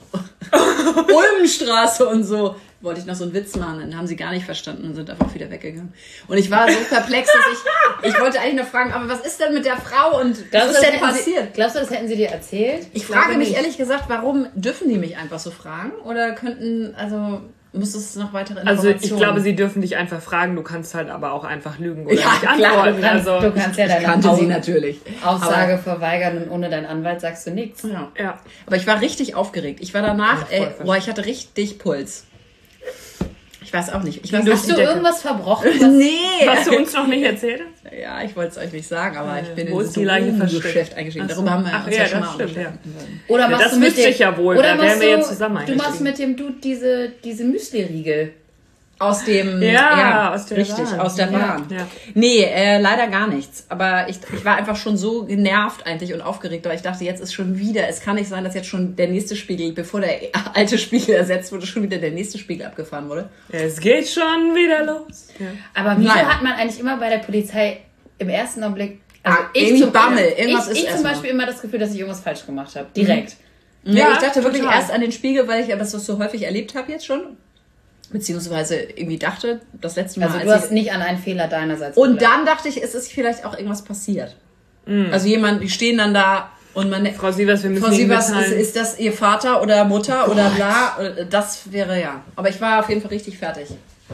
Ulmenstraße und so. Wollte ich noch so einen Witz machen, dann haben sie gar nicht verstanden und sind einfach wieder weggegangen. Und ich war so perplex, dass ich, ich wollte eigentlich noch fragen, aber was ist denn mit der Frau und was Glaubst ist du, das denn hätten passiert? Sie, glaubst du, das hätten sie dir erzählt? Ich frage glaube mich nicht. ehrlich gesagt, warum dürfen die mich einfach so fragen? Oder könnten, also, muss es noch weitere Also Informationen? ich glaube, sie dürfen dich einfach fragen, du kannst halt aber auch einfach lügen oder Ja, nicht klar, antworten. Du kannst, also, du kannst ja deine kannte Au- sie natürlich. Aussage verweigern und ohne deinen Anwalt sagst du nichts. Ja. ja. Aber ich war richtig aufgeregt. Ich war danach, Ja, voll ey, boah, ich hatte richtig Puls. Ich weiß auch nicht. Ich weiß Hast nicht. du irgendwas verbrochen? Was Nee. Was du uns noch nicht erzählt hast? Ja, ich wollte es euch nicht sagen, aber ich bin Wo in ist die Leiche versteckt? Geschäft eingestiegen. Ach so. Darüber haben wir Ach uns ja, ja, schon das mal stimmt, ja. unterhalten. Oder machst das du mit wüsste dem, ich ja wohl, Oder da machst wären wir du, jetzt zusammen Du machst eingestiegen. mit dem Dude diese, diese Müsli-Riegel. Aus dem, Ja, ja, aus der richtig, Bahn. aus der Ja, Bahn. ja. Nee, äh, leider gar nichts. Aber ich, ich war einfach schon so genervt eigentlich und aufgeregt, weil ich dachte, jetzt ist schon wieder, es kann nicht sein, dass jetzt schon der nächste Spiegel, bevor der alte Spiegel ersetzt wurde, schon wieder der nächste Spiegel abgefahren wurde. Es geht schon wieder los. Ja. Aber wieso Naja. hat man eigentlich immer bei der Polizei im ersten Augenblick... Ah, irgendwie Bammel, ich, irgendwas ist ich zum erstmal. Beispiel immer das Gefühl, dass ich irgendwas falsch gemacht habe. Direkt. Ja, Ja, ich dachte wirklich total. erst an den Spiegel, weil ich ja das so häufig erlebt habe jetzt schon. Beziehungsweise irgendwie dachte, das letzte Mal. Also als du hast ich, nicht an einen Fehler deinerseits und geglaubt. dann dachte ich, es ist vielleicht auch irgendwas passiert. Also jemand, die stehen dann da und man... Frau Sievers, wir müssen Frau Ihnen Sievers, ist, mitteilen. ist das Ihr Vater oder Mutter oder bla? Oder- Das wäre ja. Aber ich war auf jeden Fall richtig fertig.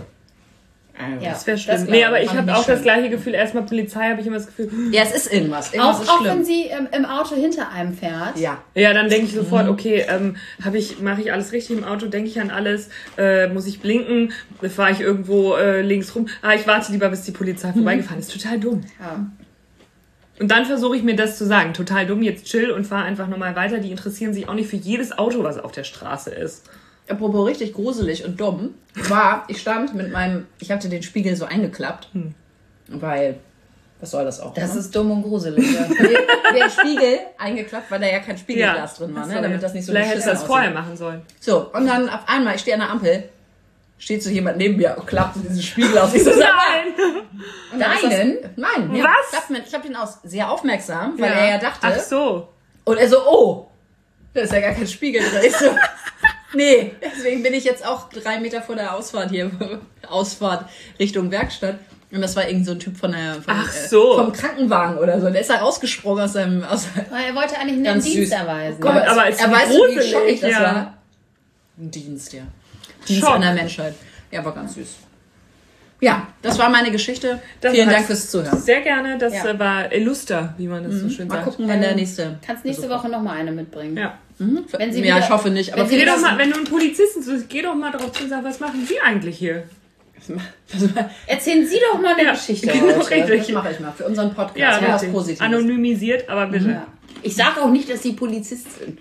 Ja, Das wäre schlimm. das nee, glaub aber ich fand habe nicht auch das schön. gleiche Gefühl. Erstmal Polizei habe ich immer das Gefühl, Ja, es ist irgendwas. Irgendwas Auch, ist auch schlimm. wenn sie ähm, im Auto hinter einem fährt. Ja. ja, dann denke ich sofort, okay, ähm, habe ich, mache ich alles richtig im Auto, denke ich an alles, äh, muss ich blinken, fahre ich irgendwo äh, links rum, ah, ich warte lieber, bis die Polizei vorbeigefahren ist. Total dumm. Ja. Und dann versuche ich mir das zu sagen, total dumm, jetzt chill und fahr einfach nochmal weiter. Die interessieren sich auch nicht für jedes Auto, was auf der Straße ist. Apropos richtig gruselig und dumm, war, ich stand mit meinem, ich hatte den Spiegel so eingeklappt, weil, was soll das auch? Das ne? ist dumm und gruselig. Ja. der, der Spiegel eingeklappt, weil da ja kein Spiegelglas drin war, Ach ne? so, damit ja. das nicht so Vielleicht hättest du beschissen das vorher aussieht. machen sollen. So, und dann auf einmal, ich stehe an der Ampel, steht so jemand neben mir und klappt so diesen Spiegel aus. Ich so, sag mal. Nein! Und dann ist das- Deinen? Nein. Ja, Was? klappt mir- Ich habe ihn aus sehr aufmerksam, weil er ja dachte. Ach so. Und er so, oh, da ist ja gar kein Spiegel drin. Ich so, nee, deswegen bin ich jetzt auch drei Meter vor der Ausfahrt hier, Ausfahrt Richtung Werkstatt. Und das war irgend so ein Typ von der, von, Ach so. äh, vom Krankenwagen oder so. Der ist da rausgesprungen aus seinem, aus Weil er wollte eigentlich einen Ganz Dienst süß. erweisen. Gott, aber es er ist weiß, wie gruselig, schockig das ja. war. Ein Dienst, ja. Dienst Schock. an der Menschheit. Ja, war ganz süß. Ja, das war meine Geschichte. Das Vielen war's. Dank fürs Zuhören. Sehr gerne, das Ja. äh, war illuster, wie man das so schön Mal sagt. gucken, wenn der Ähm, nächste... Kannst nächste Woche nochmal eine mitbringen. Ja. Wenn sie ja, wieder- ich hoffe nicht. Aber wenn sie Geh wieder- doch mal, wenn du einen Polizisten suchst, geh doch mal drauf zu und sag, was machen Sie eigentlich hier? Erzählen Sie doch mal eine Ja, Geschichte genau, heute. richtig. Das mache ich mal für unseren Podcast. Ja, Ja, was richtig. Positives. Anonymisiert, aber bitte. Ja. Ich sage auch nicht, dass Sie Polizist sind.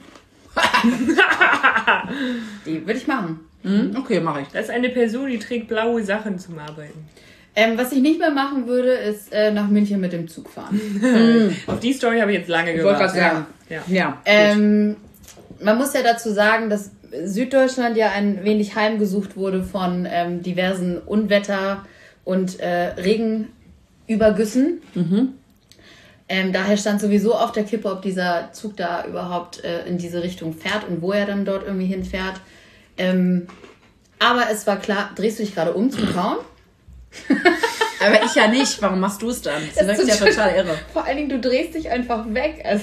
Die würde ich machen. Hm? Okay, mache ich. Das ist eine Person, die trägt blaue Sachen zum Arbeiten. Ähm, was ich nicht mehr machen würde, ist äh, nach München mit dem Zug fahren. Auf die Story habe ich jetzt lange Ich wollte gerade gewartet. sagen. Ja. Ja. Ähm, man muss ja dazu sagen, dass Süddeutschland ja ein wenig heimgesucht wurde von ähm, diversen Unwetter- und äh, Regenübergüssen. Ähm, daher stand sowieso auf der Kippe, ob dieser Zug da überhaupt äh, in diese Richtung fährt und wo er dann dort irgendwie hinfährt. Ähm, aber es war klar, drehst du dich gerade um zum Kauen? Aber ich ja nicht. Warum machst du es dann? Das Das ist ja ist total irre. Vor allen Dingen, du drehst dich einfach weg. Also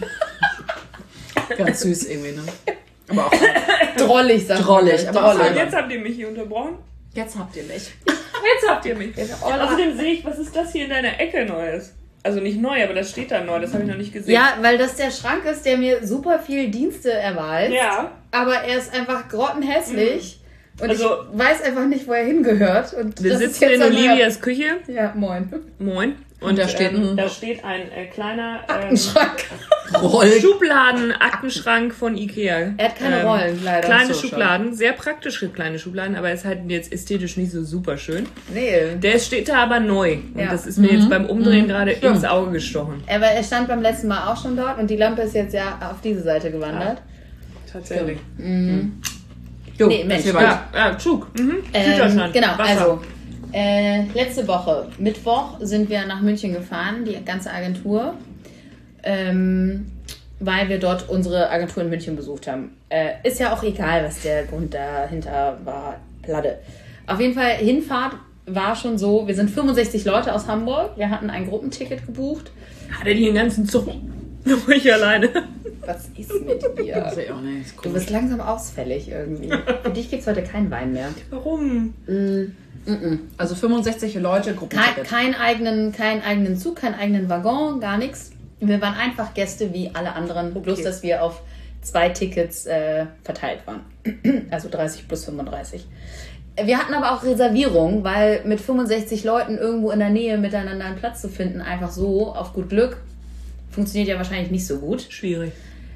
Ganz süß irgendwie, ne? Aber auch drollig, sag ich Drollig, mal. aber So, auch und jetzt habt ihr mich hier unterbrochen. jetzt habt ihr mich. Jetzt habt ihr mich. Außerdem sehe ich, was ist das hier in deiner Ecke Neues? Also nicht neu, aber das steht da neu, das habe ich noch nicht gesehen. Ja, weil das der Schrank ist, der mir super viel Dienste erweist. Ja. Aber er ist einfach grottenhässlich. Und Also- ich weiß einfach nicht, wo er hingehört. Und Wir das ist sitzen jetzt in ein neuer- Olivias Küche. Ja, moin. Moin. Und da steht ähm, ein- da steht ein äh, kleiner ähm, Ein Schrank. Roll. Schubladen-Aktenschrank von Ikea. Er hat keine Ähm, Rollen, leider. Kleine So, Schubladen, sehr praktische kleine Schubladen, aber ist halt jetzt ästhetisch nicht so super schön. Nee. Der steht da aber neu. Und Ja. das ist mir jetzt beim Umdrehen gerade ins Auge gestochen. Aber er stand beim letzten Mal auch schon dort und die Lampe ist jetzt ja auf diese Seite gewandert. Tatsächlich. Jo, Nee, Mensch. erzähl weiter. Ja, ja, Zug. Mhm. Ähm, Süddeutschland. genau, Wasser. also äh, letzte Woche, Mittwoch, sind wir nach München gefahren, die ganze Agentur, ähm, weil wir dort unsere Agentur in München besucht haben. Äh, ist ja auch egal, was der Grund dahinter war. Platte. Auf jeden Fall, Hinfahrt war schon so, wir sind fünfundsechzig Leute aus Hamburg, wir hatten ein Gruppenticket gebucht. Hat er die den ganzen Zug? Da war ich alleine. Was ist mit dir? Das ist ja auch nicht. Ist Du komisch. bist langsam ausfällig irgendwie. Für dich gibt es heute keinen Wein mehr. Warum? Also fünfundsechzig Leute, Kein, Gruppenticket. kein eigenen, keinen eigenen Zug, keinen eigenen Waggon, gar nichts. Wir waren einfach Gäste wie alle anderen, bloß dass wir auf zwei Tickets äh, verteilt waren. Also dreißig plus fünfunddreißig. Wir hatten aber auch Reservierung, weil mit fünfundsechzig Leuten irgendwo in der Nähe miteinander einen Platz zu finden, einfach so, auf gut Glück, funktioniert ja wahrscheinlich nicht so gut. Schwierig.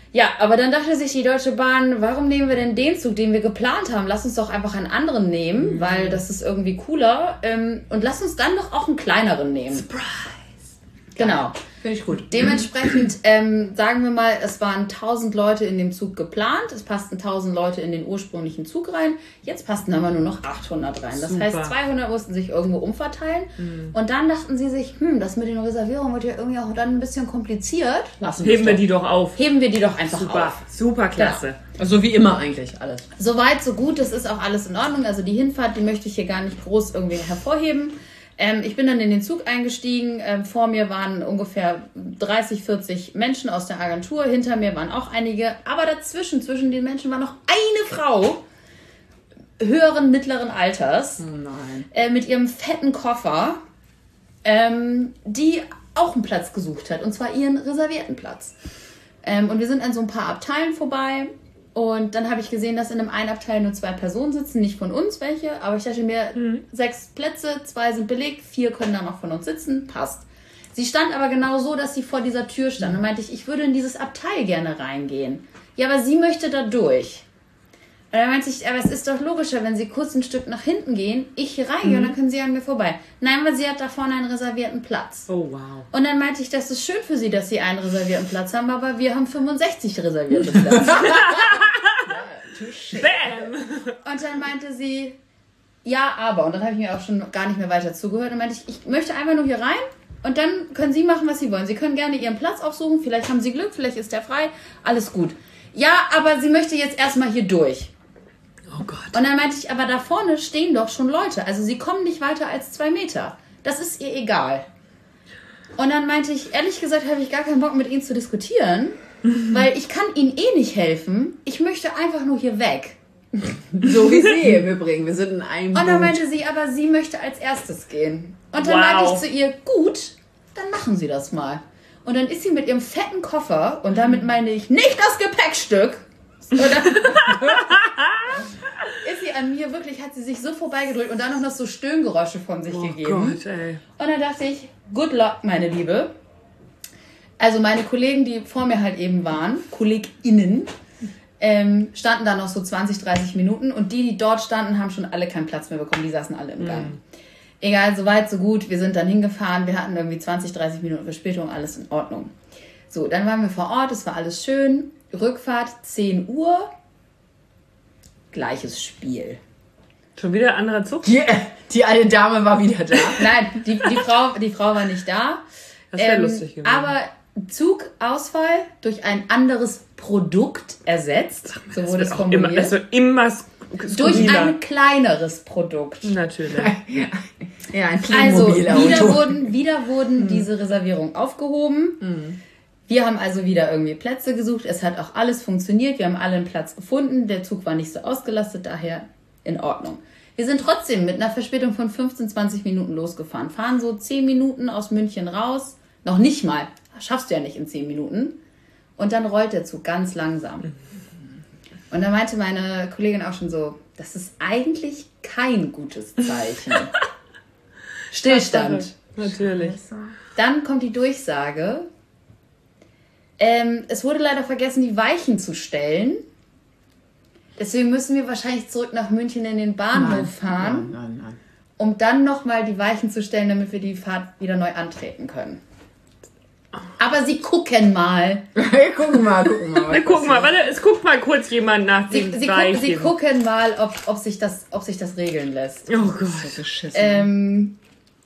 Ja, aber dann dachte sich die Deutsche Bahn, warum nehmen wir denn den Zug, den wir geplant haben? Lass uns doch einfach einen anderen nehmen, mhm. weil das ist irgendwie cooler. Ähm, und lass uns dann doch auch einen kleineren nehmen. Surprise! Genau. Finde ich gut. Dementsprechend, ähm, sagen wir mal, es waren tausend Leute in dem Zug geplant. Es passten tausend Leute in den ursprünglichen Zug rein. Jetzt passten aber nur noch achthundert rein. Das Super. heißt, zweihundert mussten sich irgendwo umverteilen. Mhm. Und dann dachten sie sich, hm, das mit den Reservierungen wird ja irgendwie auch dann ein bisschen kompliziert. Lassen Heben wir doch. die doch auf. Heben wir die doch einfach Super, auf. super klasse. Genau. Also wie immer eigentlich alles. Soweit, so gut, das ist auch alles in Ordnung. Also die Hinfahrt, die möchte ich hier gar nicht groß irgendwie hervorheben. Ähm, ich bin dann in den Zug eingestiegen. Ähm, vor mir waren ungefähr dreißig, vierzig Menschen aus der Agentur. Hinter mir waren auch einige. Aber dazwischen, zwischen den Menschen war noch eine Frau höheren, mittleren Alters. Oh nein. Äh, mit ihrem fetten Koffer, ähm, die auch einen Platz gesucht hat. Und zwar ihren reservierten Platz. Ähm, und wir sind an so ein paar Abteilen vorbei. Und dann habe ich gesehen, dass in einem einen Abteil nur zwei Personen sitzen, nicht von uns welche. Aber ich dachte mir, mhm. sechs Plätze, zwei sind belegt, vier können dann noch von uns sitzen, passt. Sie stand aber genau so, dass sie vor dieser Tür stand. Und meinte ich, ich würde in dieses Abteil gerne reingehen. Ja, aber sie möchte da durch. Und dann meinte ich, aber es ist doch logischer, wenn sie kurz ein Stück nach hinten gehen, ich hier reingehe mhm. und dann können sie an mir vorbei. Nein, weil sie hat da vorne einen reservierten Platz. Oh, wow. Und dann meinte ich, das ist schön für sie, dass sie einen reservierten Platz haben, aber wir haben fünfundsechzig reservierte Plätze. Bam! Und dann meinte sie, ja, aber. Und dann habe ich mir auch schon gar nicht mehr weiter zugehört. Und meinte ich, ich möchte einfach nur hier rein und dann können Sie machen, was Sie wollen. Sie können gerne Ihren Platz aufsuchen, vielleicht haben Sie Glück, vielleicht ist der frei, alles gut. Ja, aber sie möchte jetzt erstmal hier durch. Oh Gott. Und dann meinte ich, aber da vorne stehen doch schon Leute. Also sie kommen nicht weiter als zwei Meter. Das ist ihr egal. Und dann meinte ich, ehrlich gesagt, habe ich gar keinen Bock mit ihnen zu diskutieren, weil ich kann ihnen eh nicht helfen. Ich möchte einfach nur hier weg. So wie sie im Übrigen. Wir sind in einem Und dann Boot. meinte sie, aber sie möchte als erstes gehen. Und dann Wow. meinte ich zu ihr, gut, dann machen Sie das mal. Und dann ist sie mit ihrem fetten Koffer, und damit meine ich nicht das Gepäckstück, oder ist sie an mir wirklich, hat sie sich so vorbeigedrückt und dann noch so Stöhngeräusche von sich Oh gegeben. Gott, ey. Und dann dachte ich, good luck, meine Liebe. Also meine Kollegen, die vor mir halt eben waren, KollegInnen, ähm, standen da noch so zwanzig, dreißig Minuten und die, die dort standen, haben schon alle keinen Platz mehr bekommen. Die saßen alle im Gang. Mm. Egal, so weit, so gut. Wir sind dann hingefahren. Wir hatten irgendwie zwanzig, dreißig Minuten Verspätung, alles in Ordnung. So, dann waren wir vor Ort, es war alles schön. Rückfahrt zehn Uhr. Gleiches Spiel. Schon wieder ein anderer Zug? Die, die alte Dame war wieder da. Nein, die, die, Frau, die Frau war nicht da. Das wäre Ähm, lustig gewesen. Aber Zugausfall durch ein anderes Produkt ersetzt. So Das wurde wird es auch formuliert. immer, das wird immer sk- durch skurriler. ein kleineres Produkt. Natürlich. Ja, ein Also Playmobil-Auto. wieder wurden, wieder wurden diese Reservierungen aufgehoben. Wir haben also wieder irgendwie Plätze gesucht. Es hat auch alles funktioniert. Wir haben alle einen Platz gefunden. Der Zug war nicht so ausgelastet, daher in Ordnung. Wir sind trotzdem mit einer Verspätung von fünfzehn, zwanzig Minuten losgefahren. Fahren so zehn Minuten aus München raus. Noch nicht mal. Das schaffst du ja nicht in zehn Minuten. Und dann rollt der Zug ganz langsam. Und da meinte meine Kollegin auch schon so, das ist eigentlich kein gutes Zeichen. Stillstand. Natürlich. Dann kommt die Durchsage. Ähm, es wurde leider vergessen, die Weichen zu stellen. Deswegen müssen wir wahrscheinlich zurück nach München in den Bahnhof Nein, fahren, nein, nein, nein. um dann nochmal die Weichen zu stellen, damit wir die Fahrt wieder neu antreten können. Aber sie gucken mal. Hey, gucken mal, gucken mal. Na, guck mal, warte, es guckt mal kurz jemand nach Sie, dem sie, gu Weichen. sie gucken mal, ob, ob, sich das, ob sich das regeln lässt. Oh Gott. Beschissen. Ähm,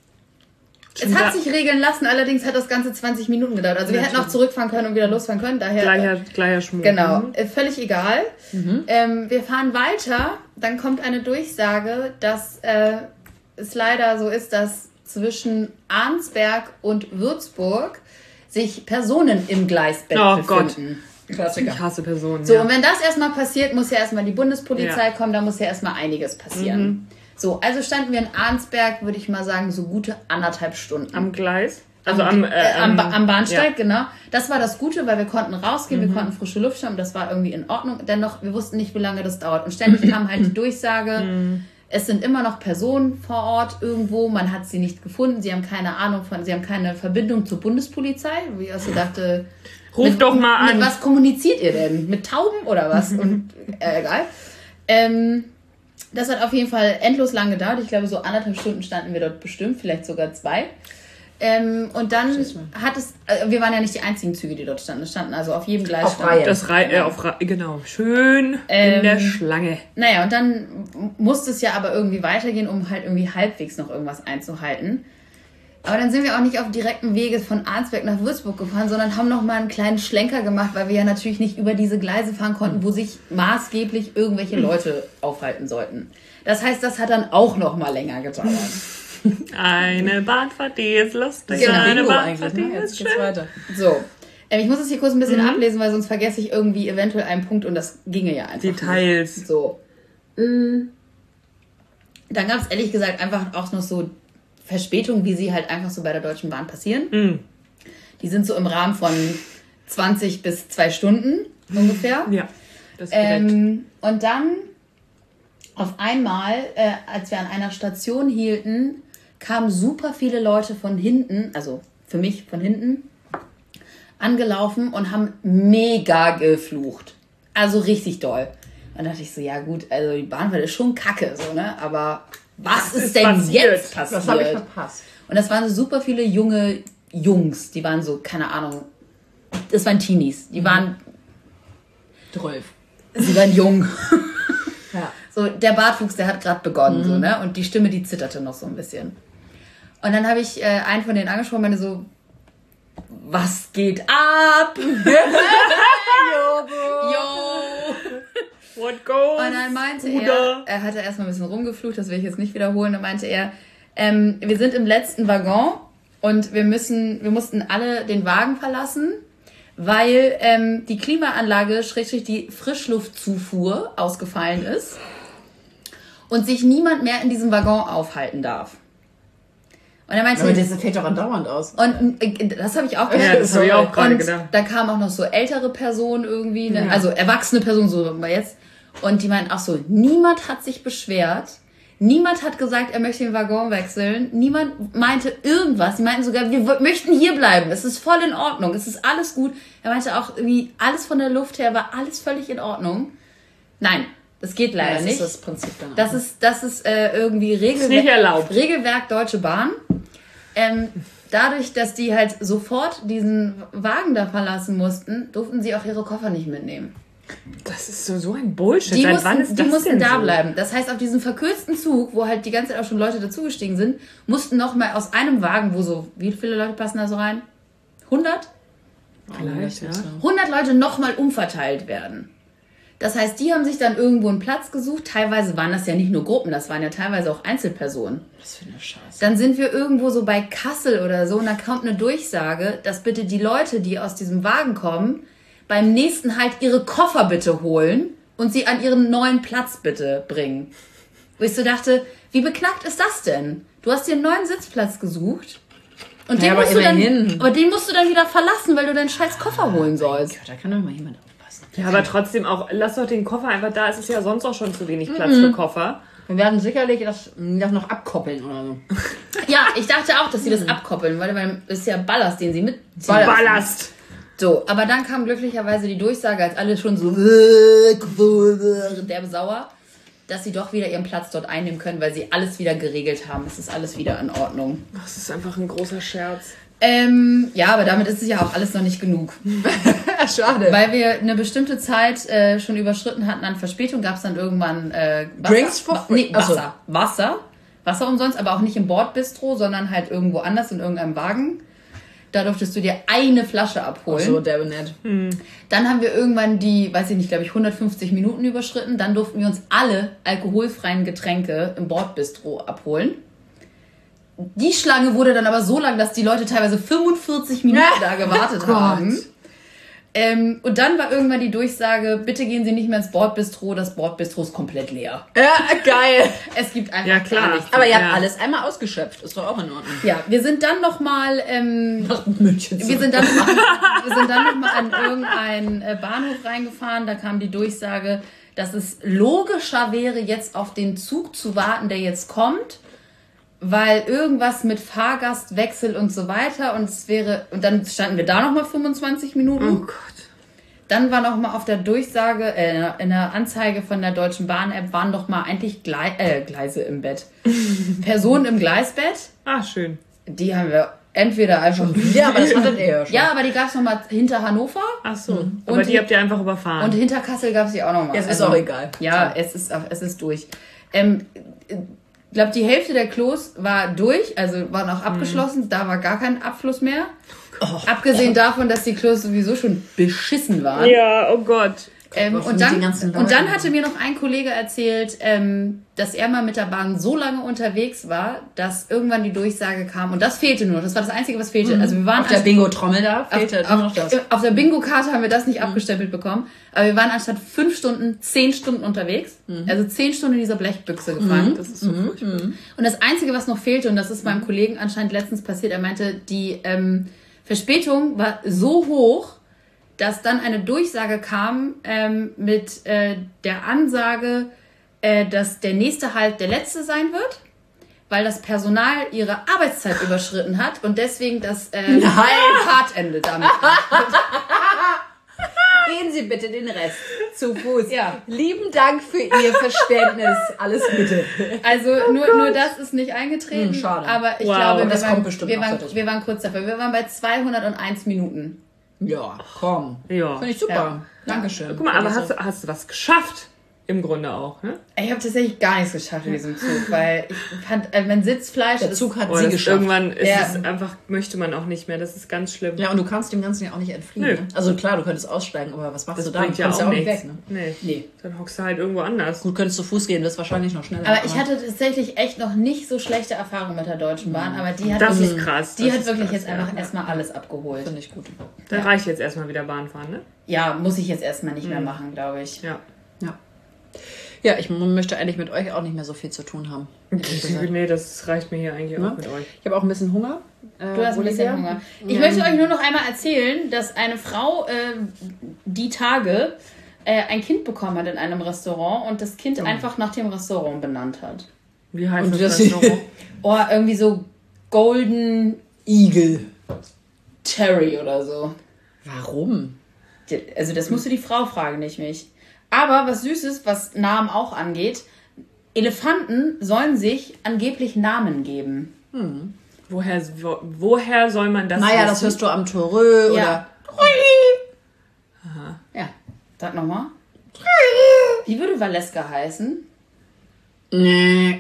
es Schon hat da- sich regeln lassen, allerdings hat das Ganze zwanzig Minuten gedauert. Also wir hätten auch zurückfahren können und wieder losfahren können. Daher, Gleicher, gleicher Schmuck. Genau, Mhm. äh, völlig egal. Ähm, wir fahren weiter, dann kommt eine Durchsage, dass äh, es leider so ist, dass zwischen Arnsberg und Würzburg sich Personen im Gleisbett Oh Gott. befinden. Klassiker. Ich hasse Personen. So, ja. und wenn das erstmal passiert, muss ja erstmal die Bundespolizei Ja. kommen, da muss ja erstmal einiges passieren. Mhm. So, also standen wir in Arnsberg, würde ich mal sagen, so gute anderthalb Stunden. Am Gleis? Also am, äh, äh, am, Ba- am Bahnsteig, ja. genau. Das war das Gute, weil wir konnten rausgehen, Mhm. wir konnten frische Luft haben, das war irgendwie in Ordnung. Dennoch, wir wussten nicht, wie lange das dauert. Und ständig kam halt die Durchsage, Mhm. es sind immer noch Personen vor Ort irgendwo, man hat sie nicht gefunden, sie haben keine Ahnung von, sie haben keine Verbindung zur Bundespolizei, wie ich also dachte, Ruf mit, doch mal an. Mit was kommuniziert ihr denn? Mit Tauben oder was? Und äh, egal. Ähm, das hat auf jeden Fall endlos lang gedauert. Ich glaube, so anderthalb Stunden standen wir dort bestimmt, vielleicht sogar zwei. Ähm, und dann hat es, äh, wir waren ja nicht die einzigen Züge, die dort standen. Es standen also auf jedem Gleis. Auf Reihe. Das Rei- äh, auf Re- genau, schön Ähm, in der Schlange. Naja, und dann musste es ja aber irgendwie weitergehen, um halt irgendwie halbwegs noch irgendwas einzuhalten. Aber dann sind wir auch nicht auf direktem Wege von Arnsberg nach Würzburg gefahren, sondern haben noch mal einen kleinen Schlenker gemacht, weil wir ja natürlich nicht über diese Gleise fahren konnten, wo sich maßgeblich irgendwelche Leute aufhalten sollten. Das heißt, das hat dann auch noch mal länger gedauert. Eine Bahnfahrt, die ist lustig. Genau. Eine Bingo Bahnfahrt, eigentlich, die ne? ist Jetzt geht's schön. weiter. So, ähm, ich muss es hier kurz ein bisschen ablesen, weil sonst vergesse ich irgendwie eventuell einen Punkt und das ginge ja einfach Details. nicht. So. Mm. Dann gab es ehrlich gesagt einfach auch noch so Verspätungen, wie sie halt einfach so bei der Deutschen Bahn passieren. Mm. Die sind so im Rahmen von zwanzig bis zwei Stunden ungefähr. Ja, das ist korrekt. Ähm, und dann auf einmal, äh, als wir an einer Station hielten, kamen super viele Leute von hinten, also für mich von hinten, angelaufen und haben mega geflucht. Also richtig doll. Und da dachte ich so, ja gut, also die Bahnfahrt ist schon kacke, so, ne? Aber was, ist, ist denn passiert? jetzt passiert? Das habe ich verpasst. Und das waren so super viele junge Jungs, die waren so, keine Ahnung, das waren Teenies, die waren, Zwölf. sie waren jung. Ja. So, der Bartwuchs, der hat gerade begonnen, so, ne? Und die Stimme, die zitterte noch so ein bisschen. Und dann habe ich äh, einen von denen angesprochen, meine so, was geht ab? Jo. What goes? Und dann meinte Bruder? er, er hatte erstmal ein bisschen rumgeflucht, das will ich jetzt nicht wiederholen, dann meinte er, ähm, wir sind im letzten Waggon und wir müssen, wir mussten alle den Wagen verlassen, weil ähm, die Klimaanlage, schrägstrich die Frischluftzufuhr ausgefallen ist und sich niemand mehr in diesem Waggon aufhalten darf. Und er meinte, Aber das fällt doch andauernd aus. und äh, das habe ich auch Ja, das habe ich auch gerade und gedacht. da kamen auch noch so ältere Personen irgendwie, ne? Ja. Also erwachsene Personen, so mal jetzt. Und die meinten auch so, niemand hat sich beschwert. Niemand hat gesagt, er möchte den Waggon wechseln. Niemand meinte irgendwas. Die meinten sogar, wir w- möchten hier bleiben. Es ist voll in Ordnung. Es ist alles gut. Er meinte auch, irgendwie alles von der Luft her war alles völlig in Ordnung. Nein, das geht leider Ja, das nicht. ist das Prinzip dann. Das ist, das ist äh, irgendwie Regelwerk, nicht erlaubt. Regelwerk Deutsche Bahn. Ähm, dadurch, dass die halt sofort diesen Wagen da verlassen mussten, durften sie auch ihre Koffer nicht mitnehmen. Das ist so, so ein Bullshit. Die Seit mussten, wann ist die das mussten denn da so? bleiben. Das heißt, auf diesem verkürzten Zug, wo halt die ganze Zeit auch schon Leute dazugestiegen sind, mussten noch mal aus einem Wagen, wo so, wie viele Leute passen da so rein? hundert? Vielleicht, ja. hundert Leute nochmal umverteilt werden. Das heißt, die haben sich dann irgendwo einen Platz gesucht. Teilweise waren das ja nicht nur Gruppen, das waren ja teilweise auch Einzelpersonen. Was für eine Scheiße. Dann sind wir irgendwo so bei Kassel oder so und dann kommt eine Durchsage, dass bitte die Leute, die aus diesem Wagen kommen, beim nächsten Halt ihre Koffer bitte holen und sie an ihren neuen Platz bitte bringen. Wo ich so dachte, wie beknackt ist das denn? Du hast dir einen neuen Sitzplatz gesucht und den, Ja, aber musst du dann, immerhin. aber den musst du dann wieder verlassen, weil du deinen scheiß Koffer holen sollst. Da kann doch mal jemand aufpassen. Ja, aber trotzdem auch, lass doch den Koffer einfach da. Es ist ja sonst auch schon zu wenig Platz für Koffer. Wir werden sicherlich das, das noch abkoppeln oder so. Ja, ich dachte auch, dass sie das abkoppeln, weil, weil das ist ja Ballast, den sie mitziehen. Ballast. So, aber dann kam glücklicherweise die Durchsage, als alle schon so derbe sauer, dass sie doch wieder ihren Platz dort einnehmen können, weil sie alles wieder geregelt haben. Es ist alles wieder in Ordnung. Das ist einfach ein großer Scherz. Ähm, ja, aber damit ist es ja auch alles noch nicht genug. Schade. Weil wir eine bestimmte Zeit äh, schon überschritten hatten an Verspätung, gab es dann irgendwann äh, Wasser. Drinks for Wa- free. Nee, Ach so. Wasser. Wasser. Wasser umsonst, aber auch nicht im Bordbistro, sondern halt irgendwo anders in irgendeinem Wagen. Da durftest du dir eine Flasche abholen. So, der nett. Dann haben wir irgendwann die, weiß ich nicht, glaube ich, hundertfünfzig Minuten überschritten. Dann durften wir uns alle alkoholfreien Getränke im Bordbistro abholen. Die Schlange wurde dann aber so lang, dass die Leute teilweise fünfundvierzig Minuten da gewartet haben. Ähm, und dann war irgendwann die Durchsage, bitte gehen Sie nicht mehr ins Bordbistro, das Bordbistro ist komplett leer. Ja, geil. Es gibt einfach Ja, klar. gar nichts. Aber ihr habt Ja. alles einmal ausgeschöpft. Ist doch auch in Ordnung. Ja, wir sind dann nochmal... Ähm, Nach München Wir sind dann, wir sind dann nochmal an irgendeinen äh, Bahnhof reingefahren. Da kam die Durchsage, dass es logischer wäre, jetzt auf den Zug zu warten, der jetzt kommt, weil irgendwas mit Fahrgastwechsel und so weiter und es wäre, und dann standen wir da nochmal fünfundzwanzig Minuten. Oh Gott. Dann war noch mal auf der Durchsage, äh, in der Anzeige von der Deutschen Bahn-App waren doch mal eigentlich Glei- äh, Gleise im Bett. Personen im Gleisbett, Ah, schön. die haben wir entweder einfach... Ja, aber das hattet ihr ja schon. Ja, aber die gab es noch mal hinter Hannover Ach so. Aber Mhm. Und die die- habt ihr einfach überfahren. und hinter Kassel gab es die auch noch mal. Es ist auch egal. Ja, es ist, es ist durch. Ähm, ich glaube, die Hälfte der Klos war durch, also war noch abgeschlossen, da war gar kein Abfluss mehr. Abgesehen davon, dass die Klos sowieso schon beschissen waren. ja, oh Gott. Ähm, Was und, mit den dann, ganzen und dann Leuten? hatte mir noch ein Kollege erzählt, ähm, dass er mal mit der Bahn so lange unterwegs war, dass irgendwann die Durchsage kam. Und das fehlte nur. Das war das Einzige, was fehlte. Also wir waren Auf der anst- Bingo-Trommel da fehlte auf, nur noch auf, das. auf der Bingo-Karte haben wir das nicht abgestempelt bekommen. Aber wir waren anstatt fünf Stunden, zehn Stunden unterwegs. Also zehn Stunden in dieser Blechbüchse gefangen. Das ist so furchtbar. Und das Einzige, was noch fehlte, und das ist meinem Kollegen anscheinend letztens passiert, er meinte, die ähm, Verspätung war so hoch, dass dann eine Durchsage kam ähm, mit äh, der Ansage, äh, dass der nächste Halt der letzte sein wird, weil das Personal ihre Arbeitszeit überschritten hat und deswegen das äh, Fahrtende damit. Gehen Sie bitte den Rest zu Fuß. Ja. Lieben Dank für Ihr Verständnis. Alles Gute. Also nur, nur das ist nicht eingetreten. Hm, schade. Aber ich Wow. glaube, wir, Das waren, kommt bestimmt wir, noch waren, fertig. wir waren kurz davor. Wir waren bei zweihunderteins Minuten. Ja, komm. Ja. Finde ich super. Ja. Dankeschön. Guck mal, aber hast, hast du was geschafft? Im Grunde auch, ne? Ich habe tatsächlich gar nichts geschafft in diesem Zug, weil ich fand, äh, mein Sitzfleisch Der ist- Zug hat Oh, sie das geschafft. irgendwann ist Ja. es einfach, möchte man auch nicht mehr. Das ist ganz schlimm. Ja, und du kannst dem Ganzen ja auch nicht entfliehen. Nö. Ne? Also klar, du könntest aussteigen, aber was machst Das du da? bringt Du ja kommst auch, nichts. weg. Ne? Nee. Nee. Dann hockst du halt irgendwo anders. Gut, könntest du Fuß gehen, das ist wahrscheinlich noch schneller. Aber ich hatte tatsächlich echt noch nicht so schlechte Erfahrungen mit der Deutschen Bahn, aber die hat Das wirklich, ist krass. die das hat ist wirklich krass, jetzt einfach ja. erstmal alles abgeholt. Finde ich gut. Da Ja. reicht jetzt erstmal wieder Bahnfahren, ne? Ja, muss ich jetzt erstmal nicht mehr machen, glaube ich. Ja. Ja. Ja, ich m- möchte eigentlich mit euch auch nicht mehr so viel zu tun haben. ehrlich gesagt. Nee, das reicht mir hier eigentlich Ja. auch mit euch. Ich habe auch ein bisschen Hunger. Äh, Du hast ein bisschen Olivia. Hunger. Ich Ja. möchte euch nur noch einmal erzählen, dass eine Frau äh, die Tage äh, ein Kind bekommen hat in einem Restaurant und das Kind einfach nach dem Restaurant benannt hat. Wie heißt Und das, das- Restaurant? Oh, irgendwie so Golden Igel. Terry oder so. Warum? Also das musst du die Frau fragen, nicht mich. Aber was Süßes, was Namen auch angeht, Elefanten sollen sich angeblich Namen geben. Woher, wo, woher soll man das Naja, das wissen? hörst du am Torö oder... Ja. Ja, sag nochmal. Wie würde Valeska heißen? Nee.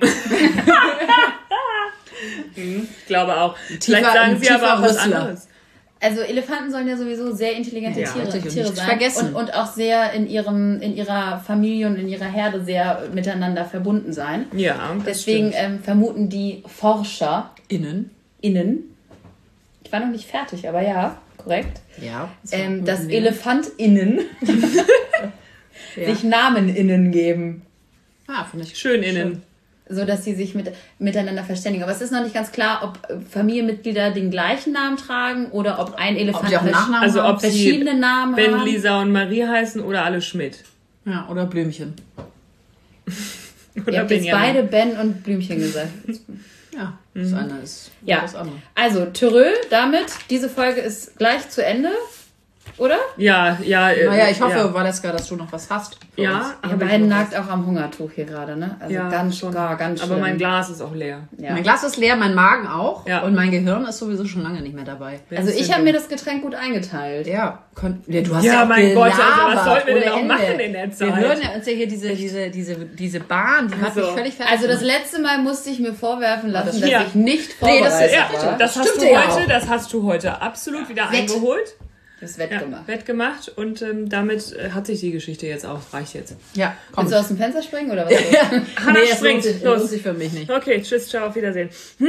Ich glaube auch. Vielleicht Tiefer- sagen sie tiefer aber auch was Rüssler. anderes. Also Elefanten sollen ja sowieso sehr intelligente Ja, Tiere, richtig, und Tiere nicht sein. vergessen. Und, und auch sehr in ihrem, in ihrer Familie und in ihrer Herde sehr miteinander verbunden sein. Ja, das Deswegen stimmt. ähm, vermuten die Forscher Innen. innen, ich war noch nicht fertig, aber ja, korrekt, Ja. ähm, dass ElefantInnen sich NamenInnen geben, Ah, finde ich Schön innen. so dass sie sich mit, miteinander verständigen. Aber es ist noch nicht ganz klar, ob äh, Familienmitglieder den gleichen Namen tragen oder ob ein Elefant Ob die auch einen vers- Nachnamen Also haben? ob sie verschiedene Namen Ben, haben. Lisa und Marie heißen oder alle Schmidt. Ja, oder Blümchen. Oder Ihr habt jetzt Benjamin. beide Ben und Blümchen gesagt. Ja, das eine ist Ja, das andere. also Thürö, damit, diese Folge ist gleich zu Ende, oder? Ja, ja. äh, Naja, ich hoffe, ja. Valeska, dass du noch was hast. für Ja, uns. Ihr aber ich beiden noch nagt auch am Hungertuch hier gerade, ne? Also Ja, ganz, schon. gar, ganz was. schlimm. Aber mein Glas ist auch leer. Ja. Mein Glas ist leer, mein Magen auch. Ja. Und mein Gehirn ist sowieso schon lange nicht mehr dabei. Also ich habe mir das Getränk gut eingeteilt. Ja, könnt, ja du hast Ja, ja, auch mein Gott, also was gelabert sollen wir denn ohne auch Ende. machen in der Zeit? Wir hören ja uns ja hier diese, diese, diese, diese Bahn, die hat Also, mich völlig fertig Also das gemacht. letzte Mal musste ich mir vorwerfen lassen, das dass stimmt. ich nicht Nee, das vorbereitet ist- Ja, war. das hast Stimmt du ja heute, auch. das hast du heute absolut wieder Wett. eingeholt. Das Ja, Wettgemacht. wettgemacht und ähm, damit äh, hat sich die Geschichte jetzt auch. Reicht jetzt. Ja, komm. Willst du aus dem Fenster springen oder was? Hanna nee, es springt. lohnt sich, Los. lohnt sich für mich nicht. Okay, tschüss, ciao, auf Wiedersehen.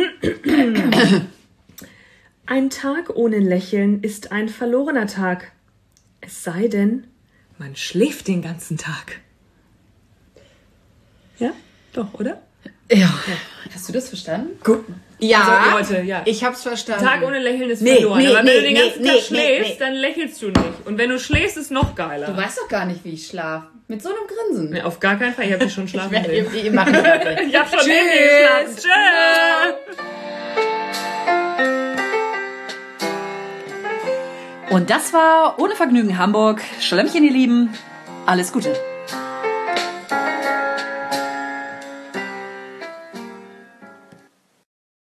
Ein Tag ohne Lächeln ist ein verlorener Tag. Es sei denn, man schläft den ganzen Tag. Ja, doch, oder? Ja. Hast du das verstanden? Gut. Ja, Also, Leute, ja. ich hab's verstanden. Tag ohne Lächeln ist Nee, verloren. nee, Aber wenn nee, du den ganzen nee, Tag nee, schläfst, nee. dann lächelst du nicht. Und wenn du schläfst, ist noch geiler. Du weißt doch gar nicht, wie ich schlafe. Mit so einem Grinsen. Nee, auf gar keinen Fall. Ich hab dich schon schlafen Ich, sehen. ich, ich mach das grad nicht. Ich hab schon Tschüss. neben dir geschlafen. Tschüss. Und das war Ohne Vergnügen Hamburg. Schlemmchen, ihr Lieben. Alles Gute.